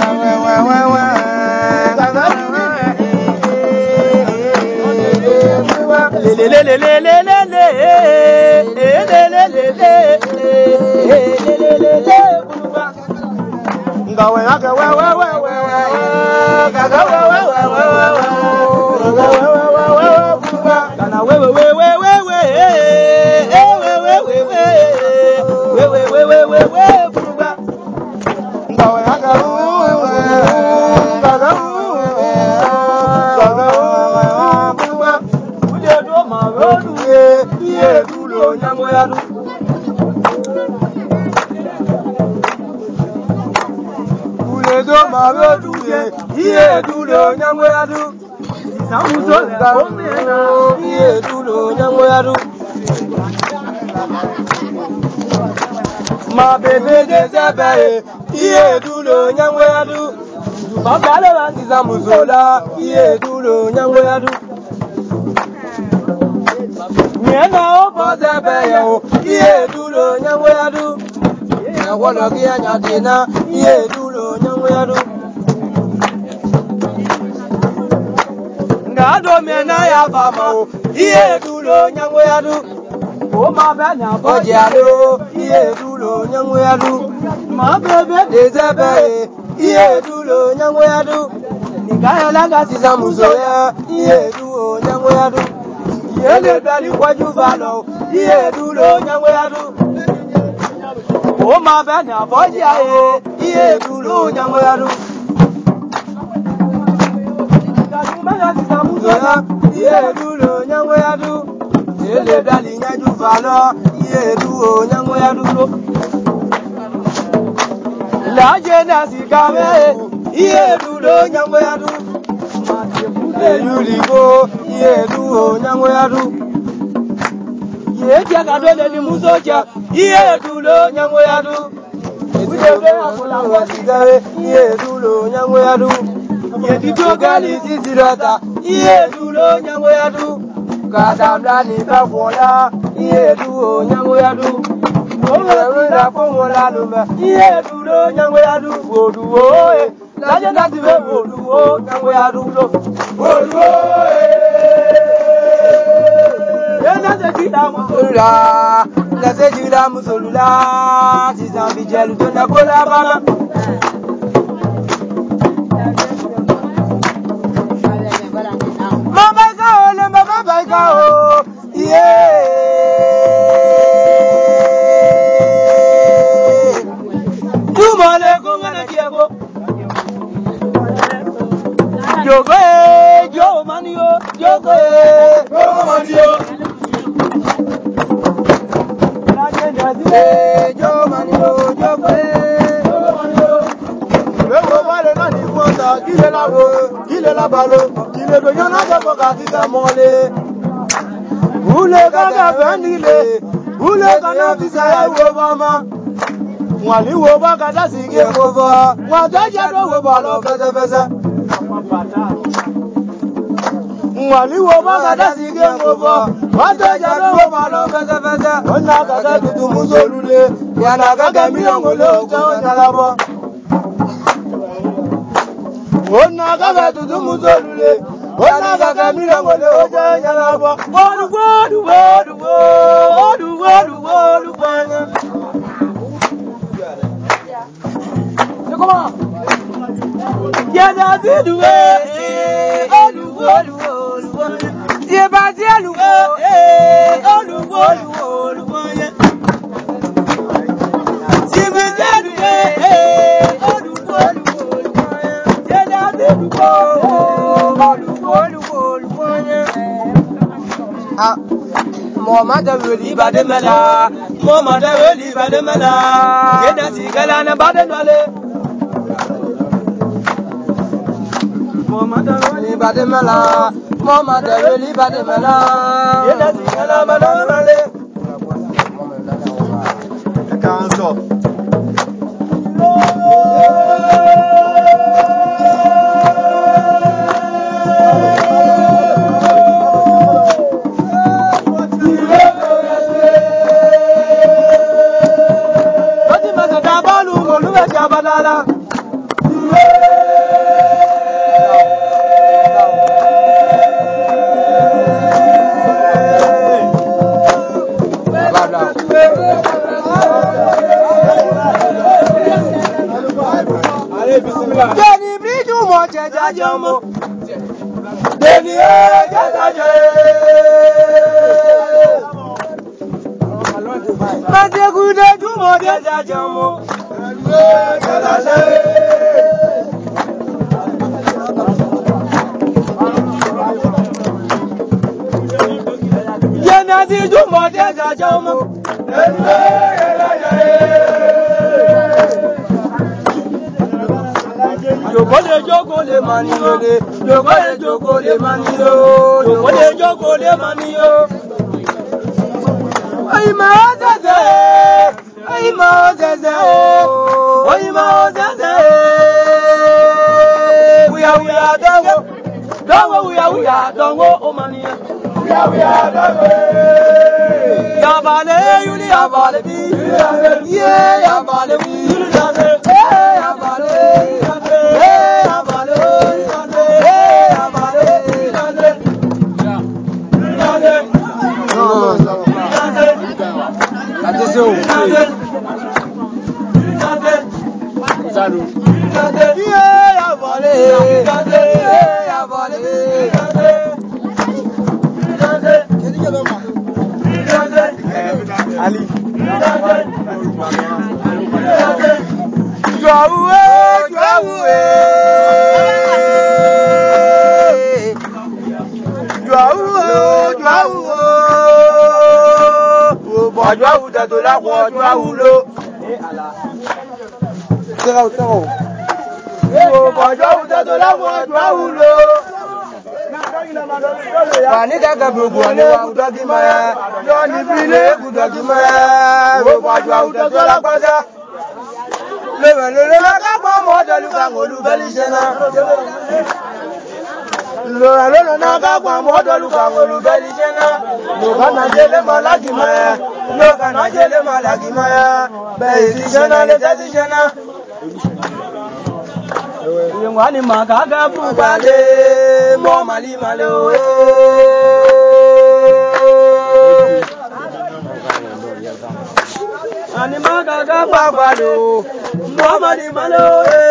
ma bébé désabé, iye dulo nyangwe adu. Babale bandiza muzola, iye dulo nyangwe adu. Nyena opoze beyo, iye dulo nyangwe adu. Nyawolo kia nyatina, iye dulo nyangwe adu. Ngado mena ya fama, iye dulo nyangwe adu. O ma benya boji adu, iye dulo nyangwe adu. Ma bebe dezebe, iye dulo nyangwe adu. Nikaya laga sisa muzoya, iye dulo nyangwe adu. Iye le beli kwa juvalo, iye dulo nyangwe adu. O ma benya boji aye, iye dulo nyangwe adu. Nikaya sisa muzoya, iye dulo nyangwe adu. Ele dali nyaju falo, iye duo nyango ya dulo. La jena sikame, iye dulo nyango ya du. E yuligo, iye duo nyango ya du. Iye tia kadole ni musocha, iye dulo nyango ya du. Udebe akola kwa sigare, iye dulo nyango ya du. Iye tito gali sisirata, iye dulo nyango ya du. Kadamla ni kafola, iye duo nyango ya du. Owe la fomola lumba, iye dulo nyango ya du. Oduo e, la jenda tibe oduo nyango ya du lo. Oduo e, yena se jida musolula, na se jida musolula. Sizambi jelu tona kola mama. Jogo jo manio, jogo manio. Jo manio, jogo manio. Luego vale na ni cuota, kile la balo, kile la balo. le benyona ka bokati ka mole ule ka vendile ule kana tisaya wo mama mwali wo ba ka dasige wo ba wadaja do wo ba lo feze feze mwali wo ba ka dasige wo ba wadaja do wo ba lo feze feze ona ka tutu muzolule yana ka milongo lo ta nyalabo ona ka tutu muzolule ona ka milongo lo ta nyalabo wodu wodu wodu wodu wodu wodu banya comment yada bidoué olu olu olu ye ba di olu olu olu olu ye si bi olu olu olu yada bidoué olu olu ye ah Mama da weli ba de mala Mama da weli ba de mala yeda sigala na ba de nole Mama da weli ba de mala Mama da weli ba de mala yeda sigala ba de nole kanso Banana. Deni briju mo cheja jomo. Deni cheja Mate gude jumo cheja jomo. Yena di jumo cheja jomo. Joko le maniyo le, joko le maniyo, joko le maniyo. Ay ma zaze, ay ma zaze, ay ma zaze. We are dongo, o maniya. We are dongo. Yabale, yuli yabale bi, yeah yabale bi, yabale. Ali. Pani daga bugu ni wa udagi maya, Johnny Bile udagi maya, wo bajwa udagola baza. Le ka pa mo de lu ka ngolu belisena. Le na ka pa mo de lu ka ngolu belisena. Lo kana jele malagi maya, lo kana jele malagi maya. Be isena le tasena. Yengwani magaga bugale mo mali malo ani magaga babalo mo mali malo